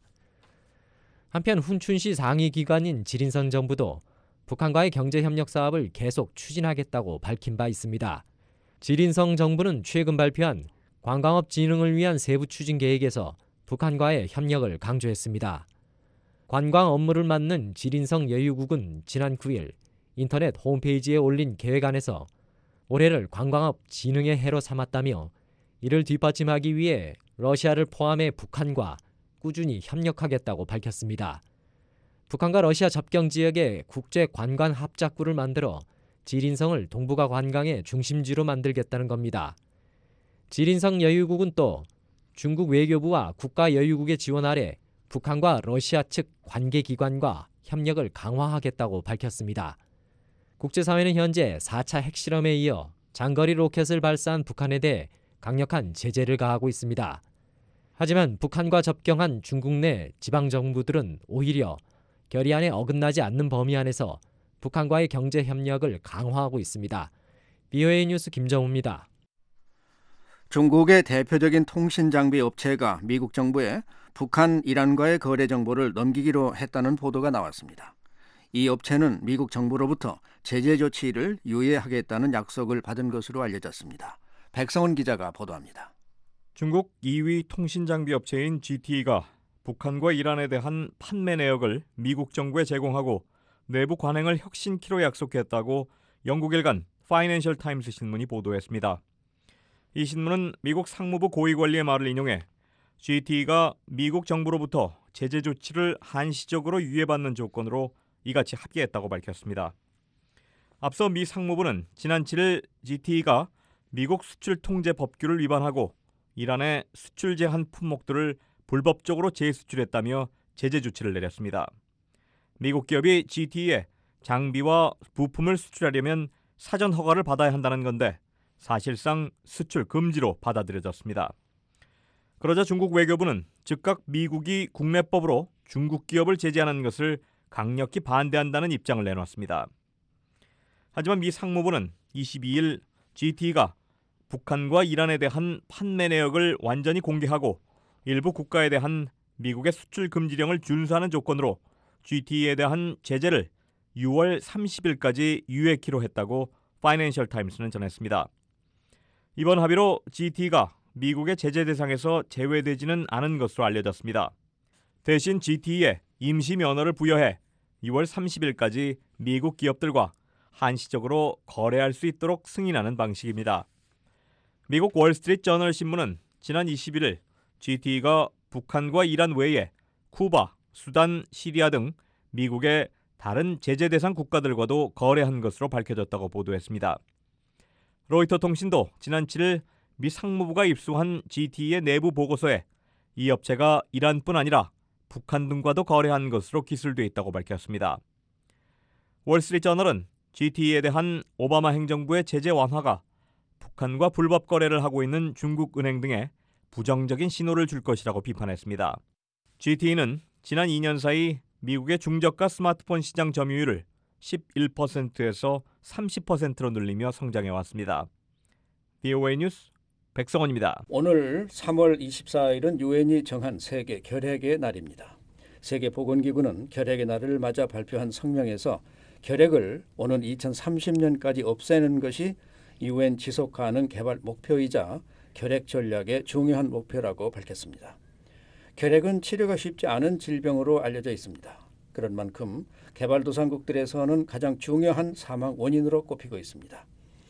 한편 훈춘시 상위 기관인 지린성 정부도 북한과의 경제협력 사업을 계속 추진하겠다고 밝힌 바 있습니다. 지린성 정부는 최근 발표한 관광업 진흥을 위한 세부 추진 계획에서 북한과의 협력을 강조했습니다. 관광 업무를 맡는 지린성 여유국은 지난 9일 인터넷 홈페이지에 올린 계획안에서 올해를 관광업 진흥의 해로 삼았다며 이를 뒷받침하기 위해 러시아를 포함해 북한과 꾸준히 협력하겠다고 밝혔습니다. 북한과 러시아 접경 지역에 국제 관광 합작구를 만들어 지린성을 동북아 관광의 중심지로 만들겠다는 겁니다. 지린성 여유국은 또 중국 외교부와 국가 여유국의 지원 아래 북한과 러시아 측 관계기관과 협력을 강화하겠다고 밝혔습니다. 국제사회는 현재 4차 핵실험에 이어 장거리 로켓을 발사한 북한에 대해 강력한 제재를 가하고 있습니다. 하지만 북한과 접경한 중국 내 지방정부들은 오히려 결의안에 어긋나지 않는 범위 안에서 북한과의 경제 협력을 강화하고 있습니다. VOA 뉴스 김정우입니다. 중국의 대표적인 통신 장비 업체가 미국 정부에 북한, 이란과의 거래 정보를 넘기기로 했다는 보도가 나왔습니다. 이 업체는 미국 정부로부터 제재 조치를 유예하겠다는 약속을 받은 것으로 알려졌습니다. 백성원 기자가 보도합니다. 중국 2위 통신장비 업체인 GTE가 북한과 이란에 대한 판매 내역을 미국 정부에 제공하고 내부 관행을 혁신키로 약속했다고 영국 일간 파이낸셜 타임스 신문이 보도했습니다. 이 신문은 미국 상무부 고위관리의 말을 인용해 GTE가 미국 정부로부터 제재 조치를 한시적으로 유예받는 조건으로 이같이 합의했다고 밝혔습니다. 앞서 미 상무부는 지난 7일 GTE가 미국 수출 통제 법규를 위반하고 이란에 수출 제한 품목들을 불법적으로 재수출했다며 제재 조치를 내렸습니다. 미국 기업이 GTE에 장비와 부품을 수출하려면 사전 허가를 받아야 한다는 건데 사실상 수출 금지로 받아들여졌습니다. 그러자 중국 외교부는 즉각 미국이 국내법으로 중국 기업을 제재하는 것을 강력히 반대한다는 입장을 내놨습니다. 하지만 미 상무부는 22일 GTE가 북한과 이란에 대한 판매 내역을 완전히 공개하고 일부 국가에 대한 미국의 수출 금지령을 준수하는 조건으로 GTE에 대한 제재를 6월 30일까지 유예키로 했다고 파이낸셜 타임스는 전했습니다. 이번 합의로 GTE가 미국의 제재 대상에서 제외되지는 않은 것으로 알려졌습니다. 대신 GTE에 임시 면허를 부여해 6월 30일까지 미국 기업들과 한시적으로 거래할 수 있도록 승인하는 방식입니다. 미국 월스트리트 저널 신문은 지난 21일 GTE가 북한과 이란 외에 쿠바, 수단, 시리아 등 미국의 다른 제재 대상 국가들과도 거래한 것으로 밝혀졌다고 보도했습니다. 로이터 통신도 지난 7일 미 상무부가 입수한 GTE의 내부 보고서에 이 업체가 이란뿐 아니라 북한 등과도 거래한 것으로 기술돼 있다고 밝혔습니다. 월스트리트 저널은 GTE에 대한 오바마 행정부의 제재 완화가 북한과 불법 거래를 하고 있는 중국 은행 등에 부정적인 신호를 줄 것이라고 비판했습니다. GTE는 지난 2년 사이 미국의 중저가 스마트폰 시장 점유율을 11%에서 30%로 늘리며 성장해왔습니다. VOA 뉴스 백성원입니다. 오늘 3월 24일은 유엔이 정한 세계 결핵의 날입니다. 세계보건기구는 결핵의 날을 맞아 발표한 성명에서 결핵을 오는 2030년까지 없애는 것이 유엔 지속가능 개발 목표이자 결핵 전략의 중요한 목표라고 밝혔습니다. 결핵은 치료가 쉽지 않은 질병으로 알려져 있습니다. 그런 만큼 개발도상국들에서는 가장 중요한 사망 원인으로 꼽히고 있습니다.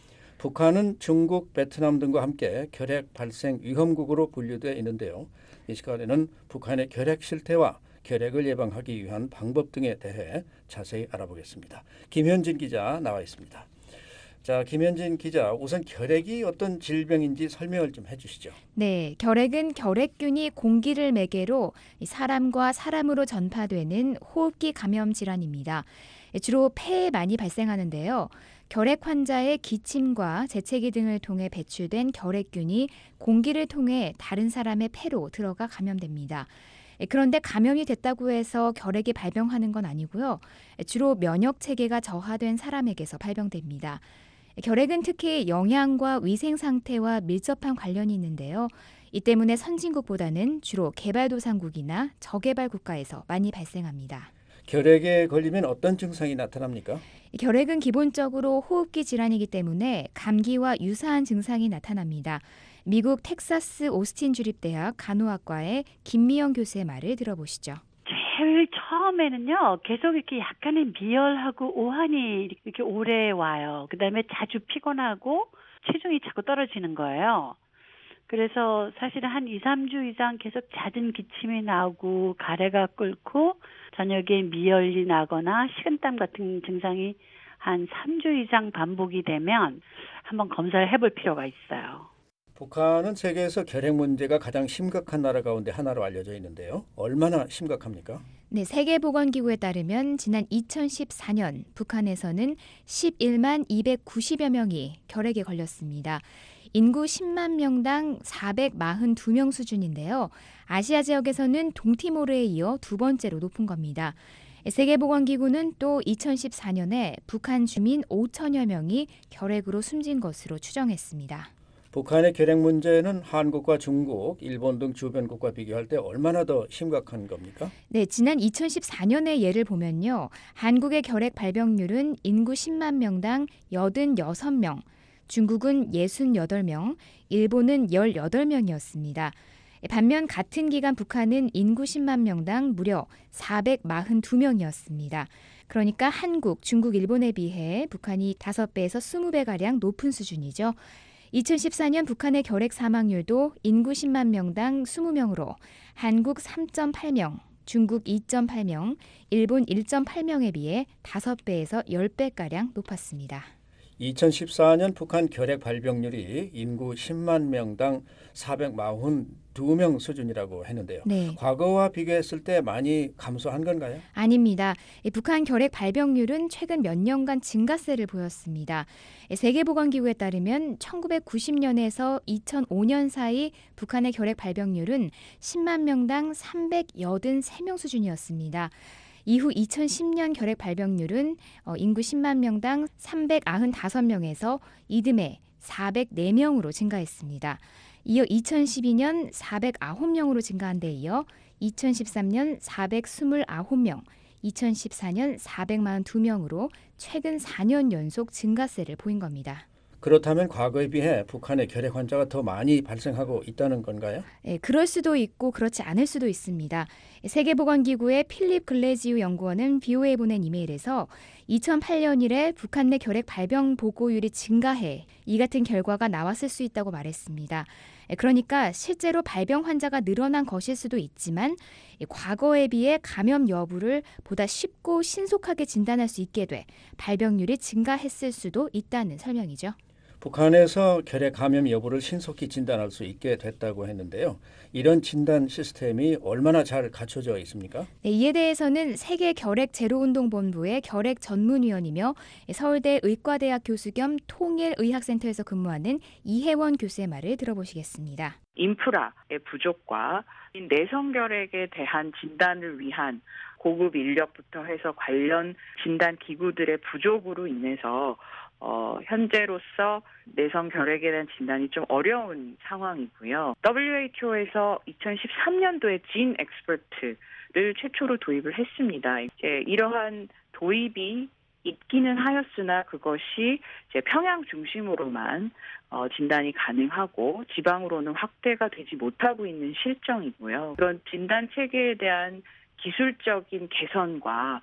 북한은 중국, 베트남 등과 함께 결핵 발생 위험국으로 분류되어 있는데요. 이 시간에는 북한의 결핵 실태와 결핵을 예방하기 위한 방법 등에 대해 자세히 알아보겠습니다. 김현진 기자 나와 있습니다. 자, 김현진 기자, 우선 결핵이 어떤 질병인지 설명을 좀 해주시죠. 네, 결핵은 결핵균이 공기를 매개로 사람과 사람으로 전파되는 호흡기 감염 질환입니다. 주로 폐에 많이 발생하는데요. 결핵 환자의 기침과 재채기 등을 통해 배출된 결핵균이 공기를 통해 다른 사람의 폐로 들어가 감염됩니다. 그런데 감염이 됐다고 해서 결핵이 발병하는 건 아니고요. 주로 면역 체계가 저하된 사람에게서 발병됩니다. 결핵은 특히 영양과 위생 상태와 밀접한 관련이 있는데요. 이 때문에 선진국보다는 주로 개발도상국이나 저개발 국가에서 많이 발생합니다. 결핵에 걸리면 어떤 증상이 나타납니까? 결핵은 기본적으로 호흡기 질환이기 때문에 감기와 유사한 증상이 나타납니다. 미국 텍사스 오스틴 주립대학 간호학과의 김미영 교수의 말을 들어보시죠. 제일 처음에는요, 계속 이렇게 약간의 미열하고 오한이 이렇게 오래 와요. 그다음에 자주 피곤하고 체중이 자꾸 떨어지는 거예요. 그래서 사실은 한 2, 3주 이상 계속 잦은 기침이 나오고 가래가 끓고 저녁에 미열이 나거나 식은땀 같은 증상이 한 3주 이상 반복이 되면 한번 검사를 해볼 필요가 있어요. 북한은 세계에서 결핵 문제가 가장 심각한 나라 가운데 하나로 알려져 있는데요. 얼마나 심각합니까? 네, 세계보건기구에 따르면 지난 2014년 북한에서는 11만 290여 명이 결핵에 걸렸습니다. 인구 10만 명당 442명 수준인데요. 아시아 지역에서는 동티모르에 이어 두 번째로 높은 겁니다. 세계보건기구는 또 2014년에 북한 주민 5천여 명이 결핵으로 숨진 것으로 추정했습니다. 북한의 결핵 문제는 한국과 중국, 일본 등 주변국과 비교할 때 얼마나 더 심각한 겁니까? 네, 지난 2014년의 예를 보면요. 한국의 결핵 발병률은 인구 10만 명당 86명, 중국은 68명, 일본은 18명이었습니다. 반면 같은 기간 북한은 인구 10만 명당 무려 442명이었습니다. 그러니까 한국, 중국, 일본에 비해 북한이 5배에서 20배가량 높은 수준이죠. 2014년 북한의 결핵 사망률도 인구 10만 명당 20명으로 한국 3.8명, 중국 2.8명, 일본 1.8명에 비해 5배에서 10배가량 높았습니다. 2014년 북한 결핵 발병률이 인구 10만 명당 442명 수준이라고 했는데요. 네. 과거와 비교했을 때 많이 감소한 건가요? 아닙니다. 북한 결핵 발병률은 최근 몇 년간 증가세를 보였습니다. 세계보건기구에 따르면 1990년에서 2005년 사이 북한의 결핵 발병률은 10만 명당 383명 수준이었습니다. 이후 2010년 결핵 발병률은 인구 10만 명당 395명에서 이듬해 404명으로 증가했습니다. 이어 2012년 409명으로 증가한 데 이어 2013년 429명, 2014년 442명으로 최근 4년 연속 증가세를 보인 겁니다. 그렇다면 과거에 비해 북한의 결핵 환자가 더 많이 발생하고 있다는 건가요? 네, 그럴 수도 있고 그렇지 않을 수도 있습니다. 세계보건기구의 필립 글래지우 연구원은 BOA에 보낸 이메일에서 2008년 이래 북한 내 결핵 발병 보고율이 증가해 이 같은 결과가 나왔을 수 있다고 말했습니다. 그러니까 실제로 발병 환자가 늘어난 것일 수도 있지만 과거에 비해 감염 여부를 보다 쉽고 신속하게 진단할 수 있게 돼 발병률이 증가했을 수도 있다는 설명이죠. 북한에서 결핵 감염 여부를 신속히 진단할 수 있게 됐다고 했는데요. 이런 진단 시스템이 얼마나 잘 갖춰져 있습니까? 네, 이에 대해서는 세계 결핵 제로운동본부의 결핵 전문위원이며 서울대 의과대학 교수 겸 통일의학센터에서 근무하는 이혜원 교수의 말을 들어보시겠습니다. 인프라의 부족과 내성결핵에 대한 진단을 위한 고급 인력부터 해서 관련 진단 기구들의 부족으로 인해서 현재로서 내성 결핵에 대한 진단이 좀 어려운 상황이고요. WHO에서 2013년도에 진 엑스퍼트를 최초로 도입을 했습니다. 이제 이러한 도입이 있기는 하였으나 그것이 이제 평양 중심으로만 진단이 가능하고 지방으로는 확대가 되지 못하고 있는 실정이고요. 그런 진단 체계에 대한 기술적인 개선과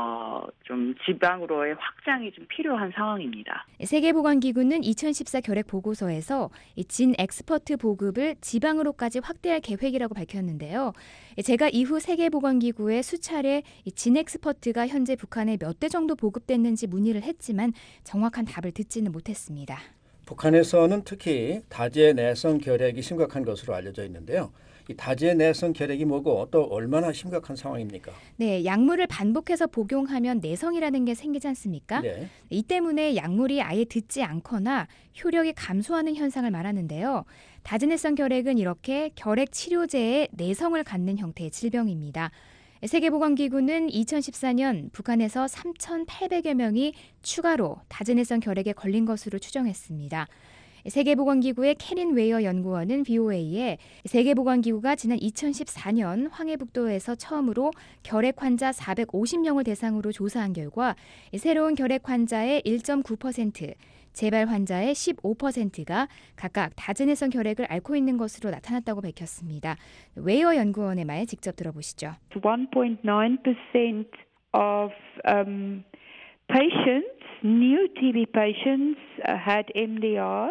좀 지방으로의 확장이 좀 필요한 상황입니다. 세계보건기구는 2014 결핵 보고서에서 진 엑스퍼트 보급을 지방으로까지 확대할 계획이라고 밝혔는데요. 제가 이후 세계보건기구에 수차례 진 엑스퍼트가 현재 북한에 몇 대 정도 보급됐는지 문의를 했지만 정확한 답을 듣지는 못했습니다. 북한에서는 특히 다제 내성 결핵이 심각한 것으로 알려져 있는데요. 이 다제 내성 결핵이 뭐고 또 얼마나 심각한 상황입니까? 네, 약물을 반복해서 복용하면 내성이라는 게 생기지 않습니까? 네. 이 때문에 약물이 아예 듣지 않거나 효력이 감소하는 현상을 말하는데요. 다제내성 결핵은 이렇게 결핵 치료제에 내성을 갖는 형태의 질병입니다. 세계보건기구는 2014년 북한에서 3,800여 명이 추가로 다제내성 결핵에 걸린 것으로 추정했습니다. 세계보건기구의 캐린 웨이어 연구원은 BOA에 세계보건기구가 지난 2014년 황해북도에서 처음으로 결핵 환자 450명을 대상으로 조사한 결과 새로운 결핵 환자의 1.9%, 재발 환자의 15%가 각각 다제내성 결핵을 앓고 있는 것으로 나타났다고 밝혔습니다. 웨이어 연구원의 말 직접 들어보시죠. 1.9% of patients, new TB patients had MDR.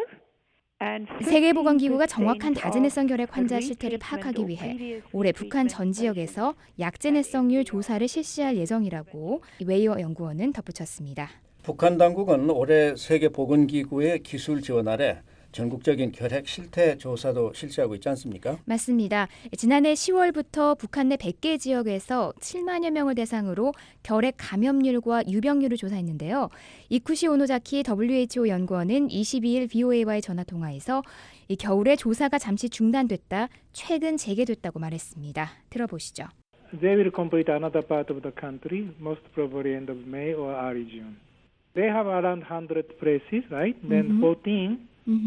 세계보건기구가 정확한 다제내성 결핵 환자 실태를 파악하기 위해 올해 북한 전 지역에서 약제내성률 조사를 실시할 예정이라고 웨이어 연구원은 덧붙였습니다. 북한 당국은 올해 세계보건기구의 기술 지원 아래 전국적인 결핵 실태 조사도 실시하고 있지 않습니까? 맞습니다. 지난해 10월부터 북한 내 100개 지역에서 7만여 명을 대상으로 결핵 감염률과 유병률을 조사했는데요. 이쿠시 오노자키 WHO 연구원은 22일 BOA와의 전화통화에서 이 겨울에 조사가 잠시 중단됐다 최근 재개됐다고 말했습니다. 들어보시죠. They will complete another part of the country, most probably end of May or early June. They have around 100 places, right? Then 14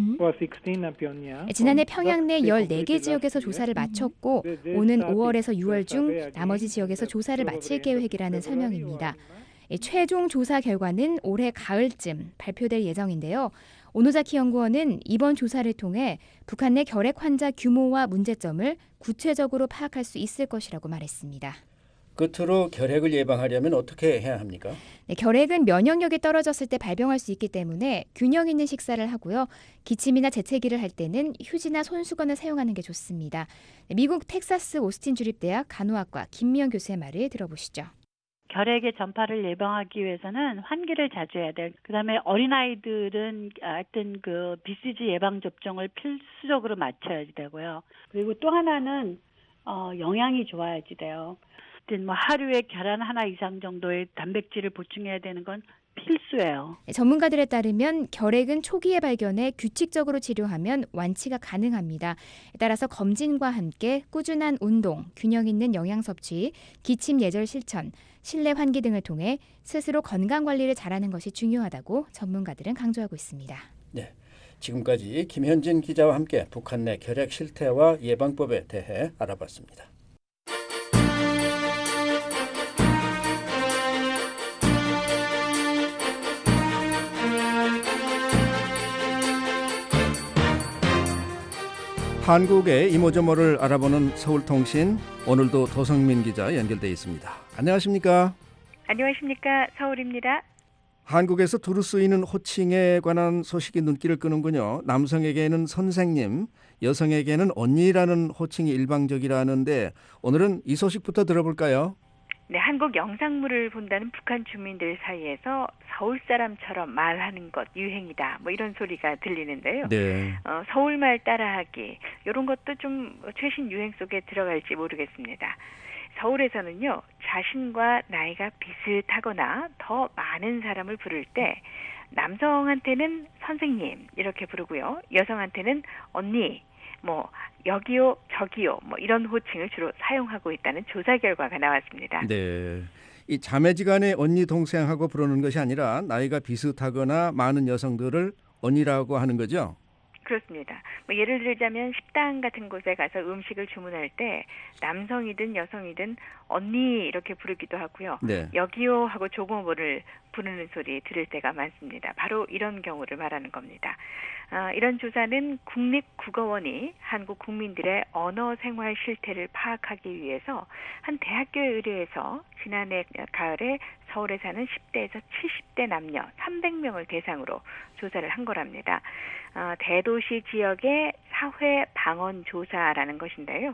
지난해 평양 내 14개 지역에서 조사를 마쳤고 오는 5월에서 6월 중 나머지 지역에서 조사를 마칠 계획이라는 설명입니다. 최종 조사 결과는 올해 가을쯤 발표될 예정인데요. 오노자키 연구원은 이번 조사를 통해 북한 내 결핵 환자 규모와 문제점을 구체적으로 파악할 수 있을 것이라고 말했습니다. 끝으로 결핵을 예방하려면 어떻게 해야 합니까? 네, 결핵은 면역력이 떨어졌을 때 발병할 수 있기 때문에 균형 있는 식사를 하고요. 기침이나 재채기를 할 때는 휴지나 손수건을 사용하는 게 좋습니다. 네, 미국 텍사스 오스틴 주립대학 간호학과 김미영 교수의 말을 들어보시죠. 결핵의 전파를 예방하기 위해서는 환기를 자주 해야 돼요. 그다음에 어린아이들은 하여튼 그 BCG 예방 접종을 필수적으로 맞춰야 되고요. 그리고 또 하나는 영양이 좋아야지 돼요. 하여튼 뭐 하루에 계란 하나 이상 정도의 단백질을 보충해야 되는 건 필수예요. 전문가들에 따르면 결핵은 초기에 발견해 규칙적으로 치료하면 완치가 가능합니다. 따라서 검진과 함께 꾸준한 운동, 균형 있는 영양 섭취, 기침 예절 실천, 실내 환기 등을 통해 스스로 건강 관리를 잘하는 것이 중요하다고 전문가들은 강조하고 있습니다. 네, 지금까지 김현진 기자와 함께 북한 내 결핵 실태와 예방법에 대해 알아봤습니다. 한국의 이모저모를 알아보는 서울통신, 오늘도 도성민 기자 연결돼 있습니다. 안녕하십니까? 안녕하십니까? 서울입니다. 한국에서 두루 쓰이는 호칭에 관한 소식이 눈길을 끄는군요. 남성에게는 선생님, 여성에게는 언니라는 호칭이 일방적이라는데 오늘은 이 소식부터 들어볼까요? 네, 한국 영상물을 본다는 북한 주민들 사이에서 서울 사람처럼 말하는 것 유행이다. 뭐 이런 소리가 들리는데요. 네. 서울말 따라하기 이런 것도 좀 최신 유행 속에 들어갈지 모르겠습니다. 서울에서는요, 자신과 나이가 비슷하거나 더 많은 사람을 부를 때 남성한테는 선생님 이렇게 부르고요. 여성한테는 언니, 뭐 여기요, 저기요, 뭐 이런 호칭을 주로 사용하고 있다는 조사 결과가 나왔습니다. 네, 이 자매지간에 언니 동생하고 부르는 것이 아니라 나이가 비슷하거나 많은 여성들을 언니라고 하는 거죠? 그렇습니다. 뭐 예를 들자면 식당 같은 곳에 가서 음식을 주문할 때 남성이든 여성이든 언니 이렇게 부르기도 하고요. 네. 여기요 하고 조공어를 부르는 소리 들을 때가 많습니다. 바로 이런 경우를 말하는 겁니다. 이런 조사는 국립국어원이 한국 국민들의 언어 생활 실태를 파악하기 위해서 한 대학교에 의뢰해서 지난해 가을에 서울에 사는 10대에서 70대 남녀 300명을 대상으로 조사를 한 거랍니다. 대도시 지역의 사회 방언 조사라는 것인데요.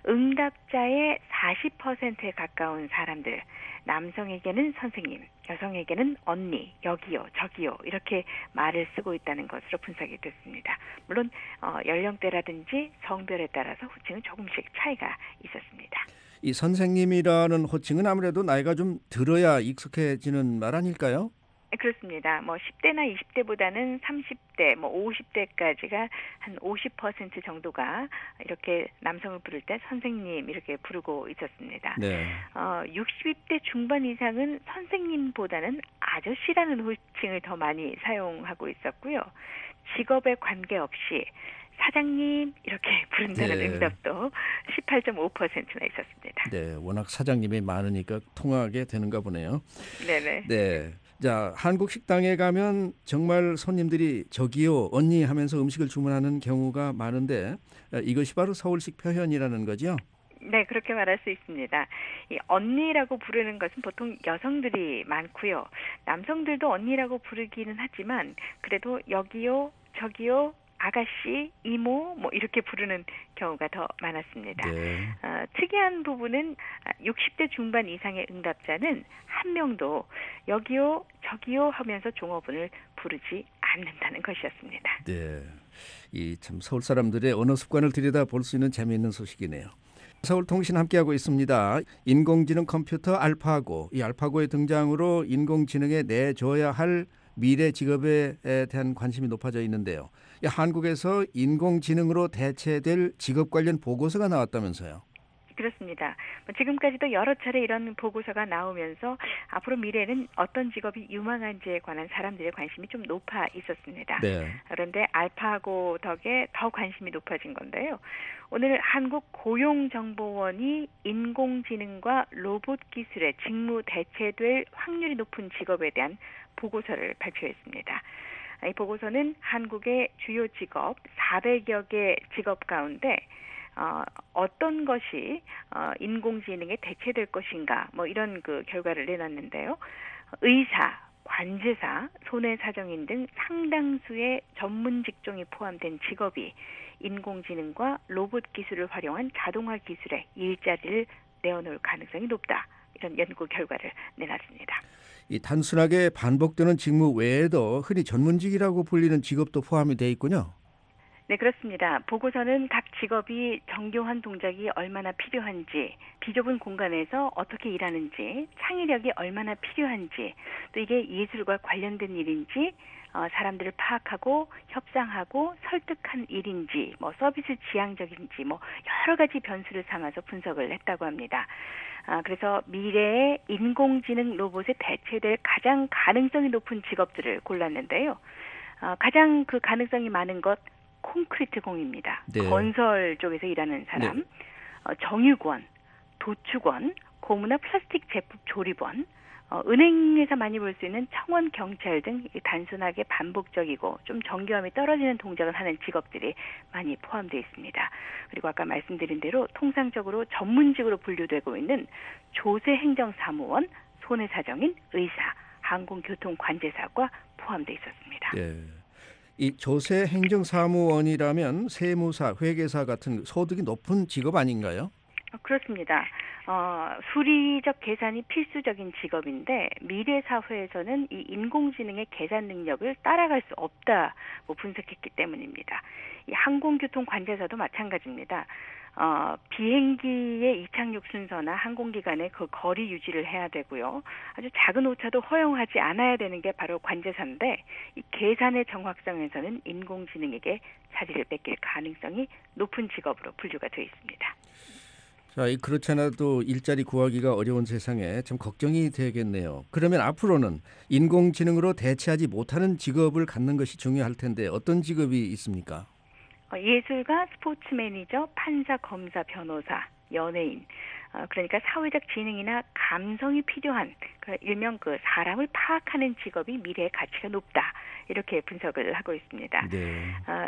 응답자의 40%에 가까운 사람들, 남성에게는 선생님, 여성에게는 언니, 여기요, 저기요 이렇게 말을 쓰고 있다는 것으로 분석이 됐습니다. 물론 연령대라든지 성별에 따라서 호칭은 조금씩 차이가 있었습니다. 이 선생님이라는 호칭은 아무래도 나이가 좀 들어야 익숙해지는 말 아닐까요? 그렇습니다. 뭐 10대나 20대보다는 30대, 뭐 50대까지가 한 50% 정도가 이렇게 남성을 부를 때 선생님 이렇게 부르고 있었습니다. 네. 60대 중반 이상은 선생님보다는 아저씨라는 호칭을 더 많이 사용하고 있었고요. 직업에 관계없이 사장님 이렇게 부른다는 네. 응답도 18.5%나 있었습니다. 네, 워낙 사장님이 많으니까 통하게 되는가 보네요. 네네. 네. 자, 한국 식당에 가면 정말 손님들이 저기요, 언니 하면서 음식을 주문하는 경우가 많은데 이것이 바로 서울식 표현이라는 거죠? 네, 그렇게 말할 수 있습니다. 이 언니라고 부르는 것은 보통 여성들이 많고요. 남성들도 언니라고 부르기는 하지만 그래도 여기요, 저기요, 아가씨, 이모 뭐 이렇게 부르는 경우가 더 많았습니다. 네. 특이한 부분은 60대 중반 이상의 응답자는 한 명도 여기요, 저기요 하면서 종업원을 부르지 않는다는 것이었습니다. 네, 이 참 서울 사람들의 언어 습관을 들여다 볼 수 있는 재미있는 소식이네요. 서울통신 함께하고 있습니다. 인공지능 컴퓨터 알파고, 이 알파고의 등장으로 인공지능에 내줘야 할 미래 직업에 대한 관심이 높아져 있는데요. 한국에서 인공지능으로 대체될 직업 관련 보고서가 나왔다면서요. 그렇습니다. 지금까지도 여러 차례 이런 보고서가 나오면서 앞으로 미래에는 어떤 직업이 유망한지에 관한 사람들의 관심이 좀 높아 있었습니다. 네. 그런데 알파고 덕에 더 관심이 높아진 건데요. 오늘 한국고용정보원이 인공지능과 로봇 기술의 직무 대체될 확률이 높은 직업에 대한 보고서를 발표했습니다. 이 보고서는 한국의 주요 직업 400여 개 직업 가운데 어떤 것이 인공지능에 대체될 것인가 뭐 이런 그 결과를 내놨는데요. 의사, 관제사, 손해사정인 등 상당수의 전문 직종이 포함된 직업이 인공지능과 로봇 기술을 활용한 자동화 기술에 일자리를 내어놓을 가능성이 높다. 이런 연구 결과를 내놨습니다. 이 단순하게 반복되는 직무 외에도 흔히 전문직이라고 불리는 직업도 포함이 돼 있군요. 네, 그렇습니다. 보고서는 각 직업이 정교한 동작이 얼마나 필요한지, 비좁은 공간에서 어떻게 일하는지, 창의력이 얼마나 필요한지, 또 이게 예술과 관련된 일인지, 사람들을 파악하고 협상하고 설득한 일인지, 서비스 지향적인지, 여러 가지 변수를 삼아서 분석을 했다고 합니다. 그래서 미래의 인공지능 로봇에 대체될 가장 가능성이 높은 직업들을 골랐는데요. 가장 그 가능성이 많은 것, 콘크리트 공입니다. 네. 건설 쪽에서 일하는 사람, 정유권, 도축원, 고무나 플라스틱 제품 조립원, 은행에서 많이 볼 수 있는 청원 경찰 등 단순하게 반복적이고 좀 정교함이 떨어지는 동작을 하는 직업들이 많이 포함되어 있습니다. 그리고 아까 말씀드린 대로 통상적으로 전문직으로 분류되고 있는 조세행정사무원, 손해사정인, 의사, 항공교통관제사과 포함되어 있었습니다. 네. 이 조세행정사무원이라면 세무사, 회계사 같은 소득이 높은 직업 아닌가요? 그렇습니다. 수리적 계산이 필수적인 직업인데 미래 사회에서는 이 인공지능의 계산 능력을 따라갈 수 없다고 분석했기 때문입니다. 이 항공교통 관제사도 마찬가지입니다. 비행기의 이착륙 순서나 항공기간의 그 거리 유지를 해야 되고요. 아주 작은 오차도 허용하지 않아야 되는 게 바로 관제사인데 이 계산의 정확성에서는 인공지능에게 자리를 뺏길 가능성이 높은 직업으로 분류가 되어 있습니다. 자, 그렇잖아도 일자리 구하기가 어려운 세상에 좀 걱정이 되겠네요. 그러면 앞으로는 인공지능으로 대체하지 못하는 직업을 갖는 것이 중요할 텐데 어떤 직업이 있습니까? 예술가, 스포츠 매니저, 판사, 검사, 변호사, 연예인, 그러니까 사회적 지능이나 감성이 필요한 일명 사람을 파악하는 직업이 미래의 가치가 높다. 이렇게 분석을 하고 있습니다. 네.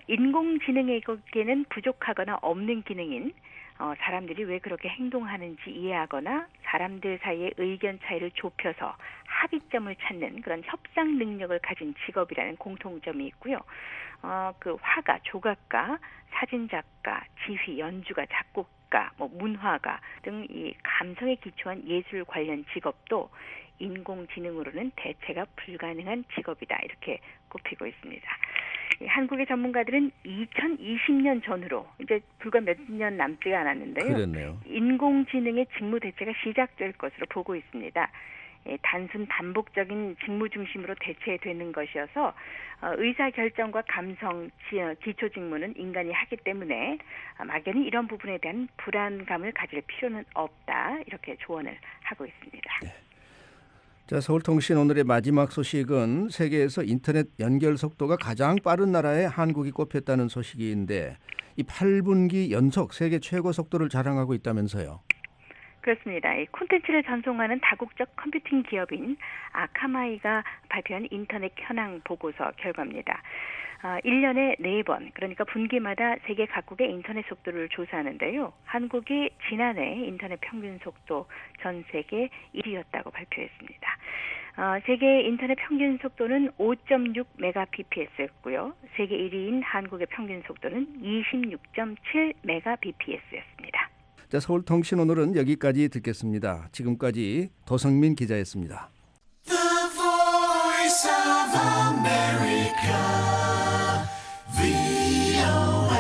인공지능에게는 부족하거나 없는 기능인 사람들이 왜 그렇게 행동하는지 이해하거나 사람들 사이의 의견 차이를 좁혀서 합의점을 찾는 그런 협상 능력을 가진 직업이라는 공통점이 있고요. 그 화가, 조각가, 사진작가, 지휘, 연주가, 작곡가, 문화가 등 이 감성에 기초한 예술 관련 직업도 인공지능으로는 대체가 불가능한 직업이다. 이렇게 꼽히고 있습니다. 한국의 전문가들은 2020년 전후로 이제 불과 몇 년 남지가 않았는데요. 그렇네요. 인공지능의 직무 대체가 시작될 것으로 보고 있습니다. 단순 반복적인 직무 중심으로 대체되는 것이어서 의사결정과 감성, 기초 직무는 인간이 하기 때문에 막연히 이런 부분에 대한 불안감을 가질 필요는 없다. 이렇게 조언을 하고 있습니다. 네. 자, 서울통신 오늘의 마지막 소식은 세계에서 인터넷 연결 속도가 가장 빠른 나라에 한국이 꼽혔다는 소식인데 이 8분기 연속 세계 최고 속도를 자랑하고 있다면서요. 그렇습니다. 이 콘텐츠를 전송하는 다국적 컴퓨팅 기업인 아카마이가 발표한 인터넷 현황 보고서 결과입니다. 1년에 4번, 그러니까 분기마다 세계 각국의 인터넷 속도를 조사하는데요. 한국이 지난해 인터넷 평균 속도 전 세계 1위였다고 발표했습니다. 세계 인터넷 평균 속도는 5.6 메가bps였고요. 세계 1위인 한국의 평균 속도는 26.7 메가bps였습니다. 자, 서울통신 오늘은 여기까지 듣겠습니다. 지금까지 도성민 기자였습니다. The Voice of America, VOA.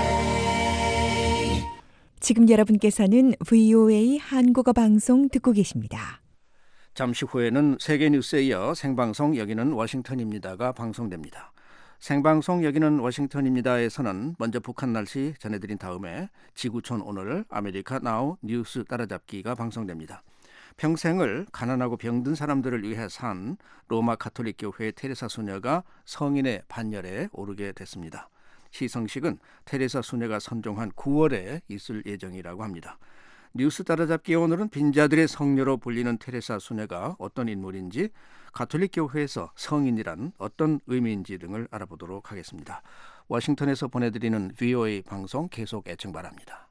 지금 여러분께서는 VOA 한국어 방송 듣고 계십니다. 잠시 후에는 세계 뉴스에 이어 생방송 여기는 워싱턴입니다가 방송됩니다. 생방송 여기는 워싱턴입니다에서는 먼저 북한 날씨 전해드린 다음에 지구촌 오늘 아메리카 나우 뉴스 따라잡기가 방송됩니다. 평생을 가난하고 병든 사람들을 위해 산 로마 가톨릭 교회 테레사 수녀가 성인의 반열에 오르게 됐습니다. 시성식은 테레사 수녀가 선종한 9월에 있을 예정이라고 합니다. 뉴스 따라잡기 오늘은 빈자들의 성녀로 불리는 테레사 수녀가 어떤 인물인지, 가톨릭 교회에서 성인이란 어떤 의미인지 등을 알아보도록 하겠습니다. 워싱턴에서 보내드리는 VOA 방송 계속 애청 바랍니다.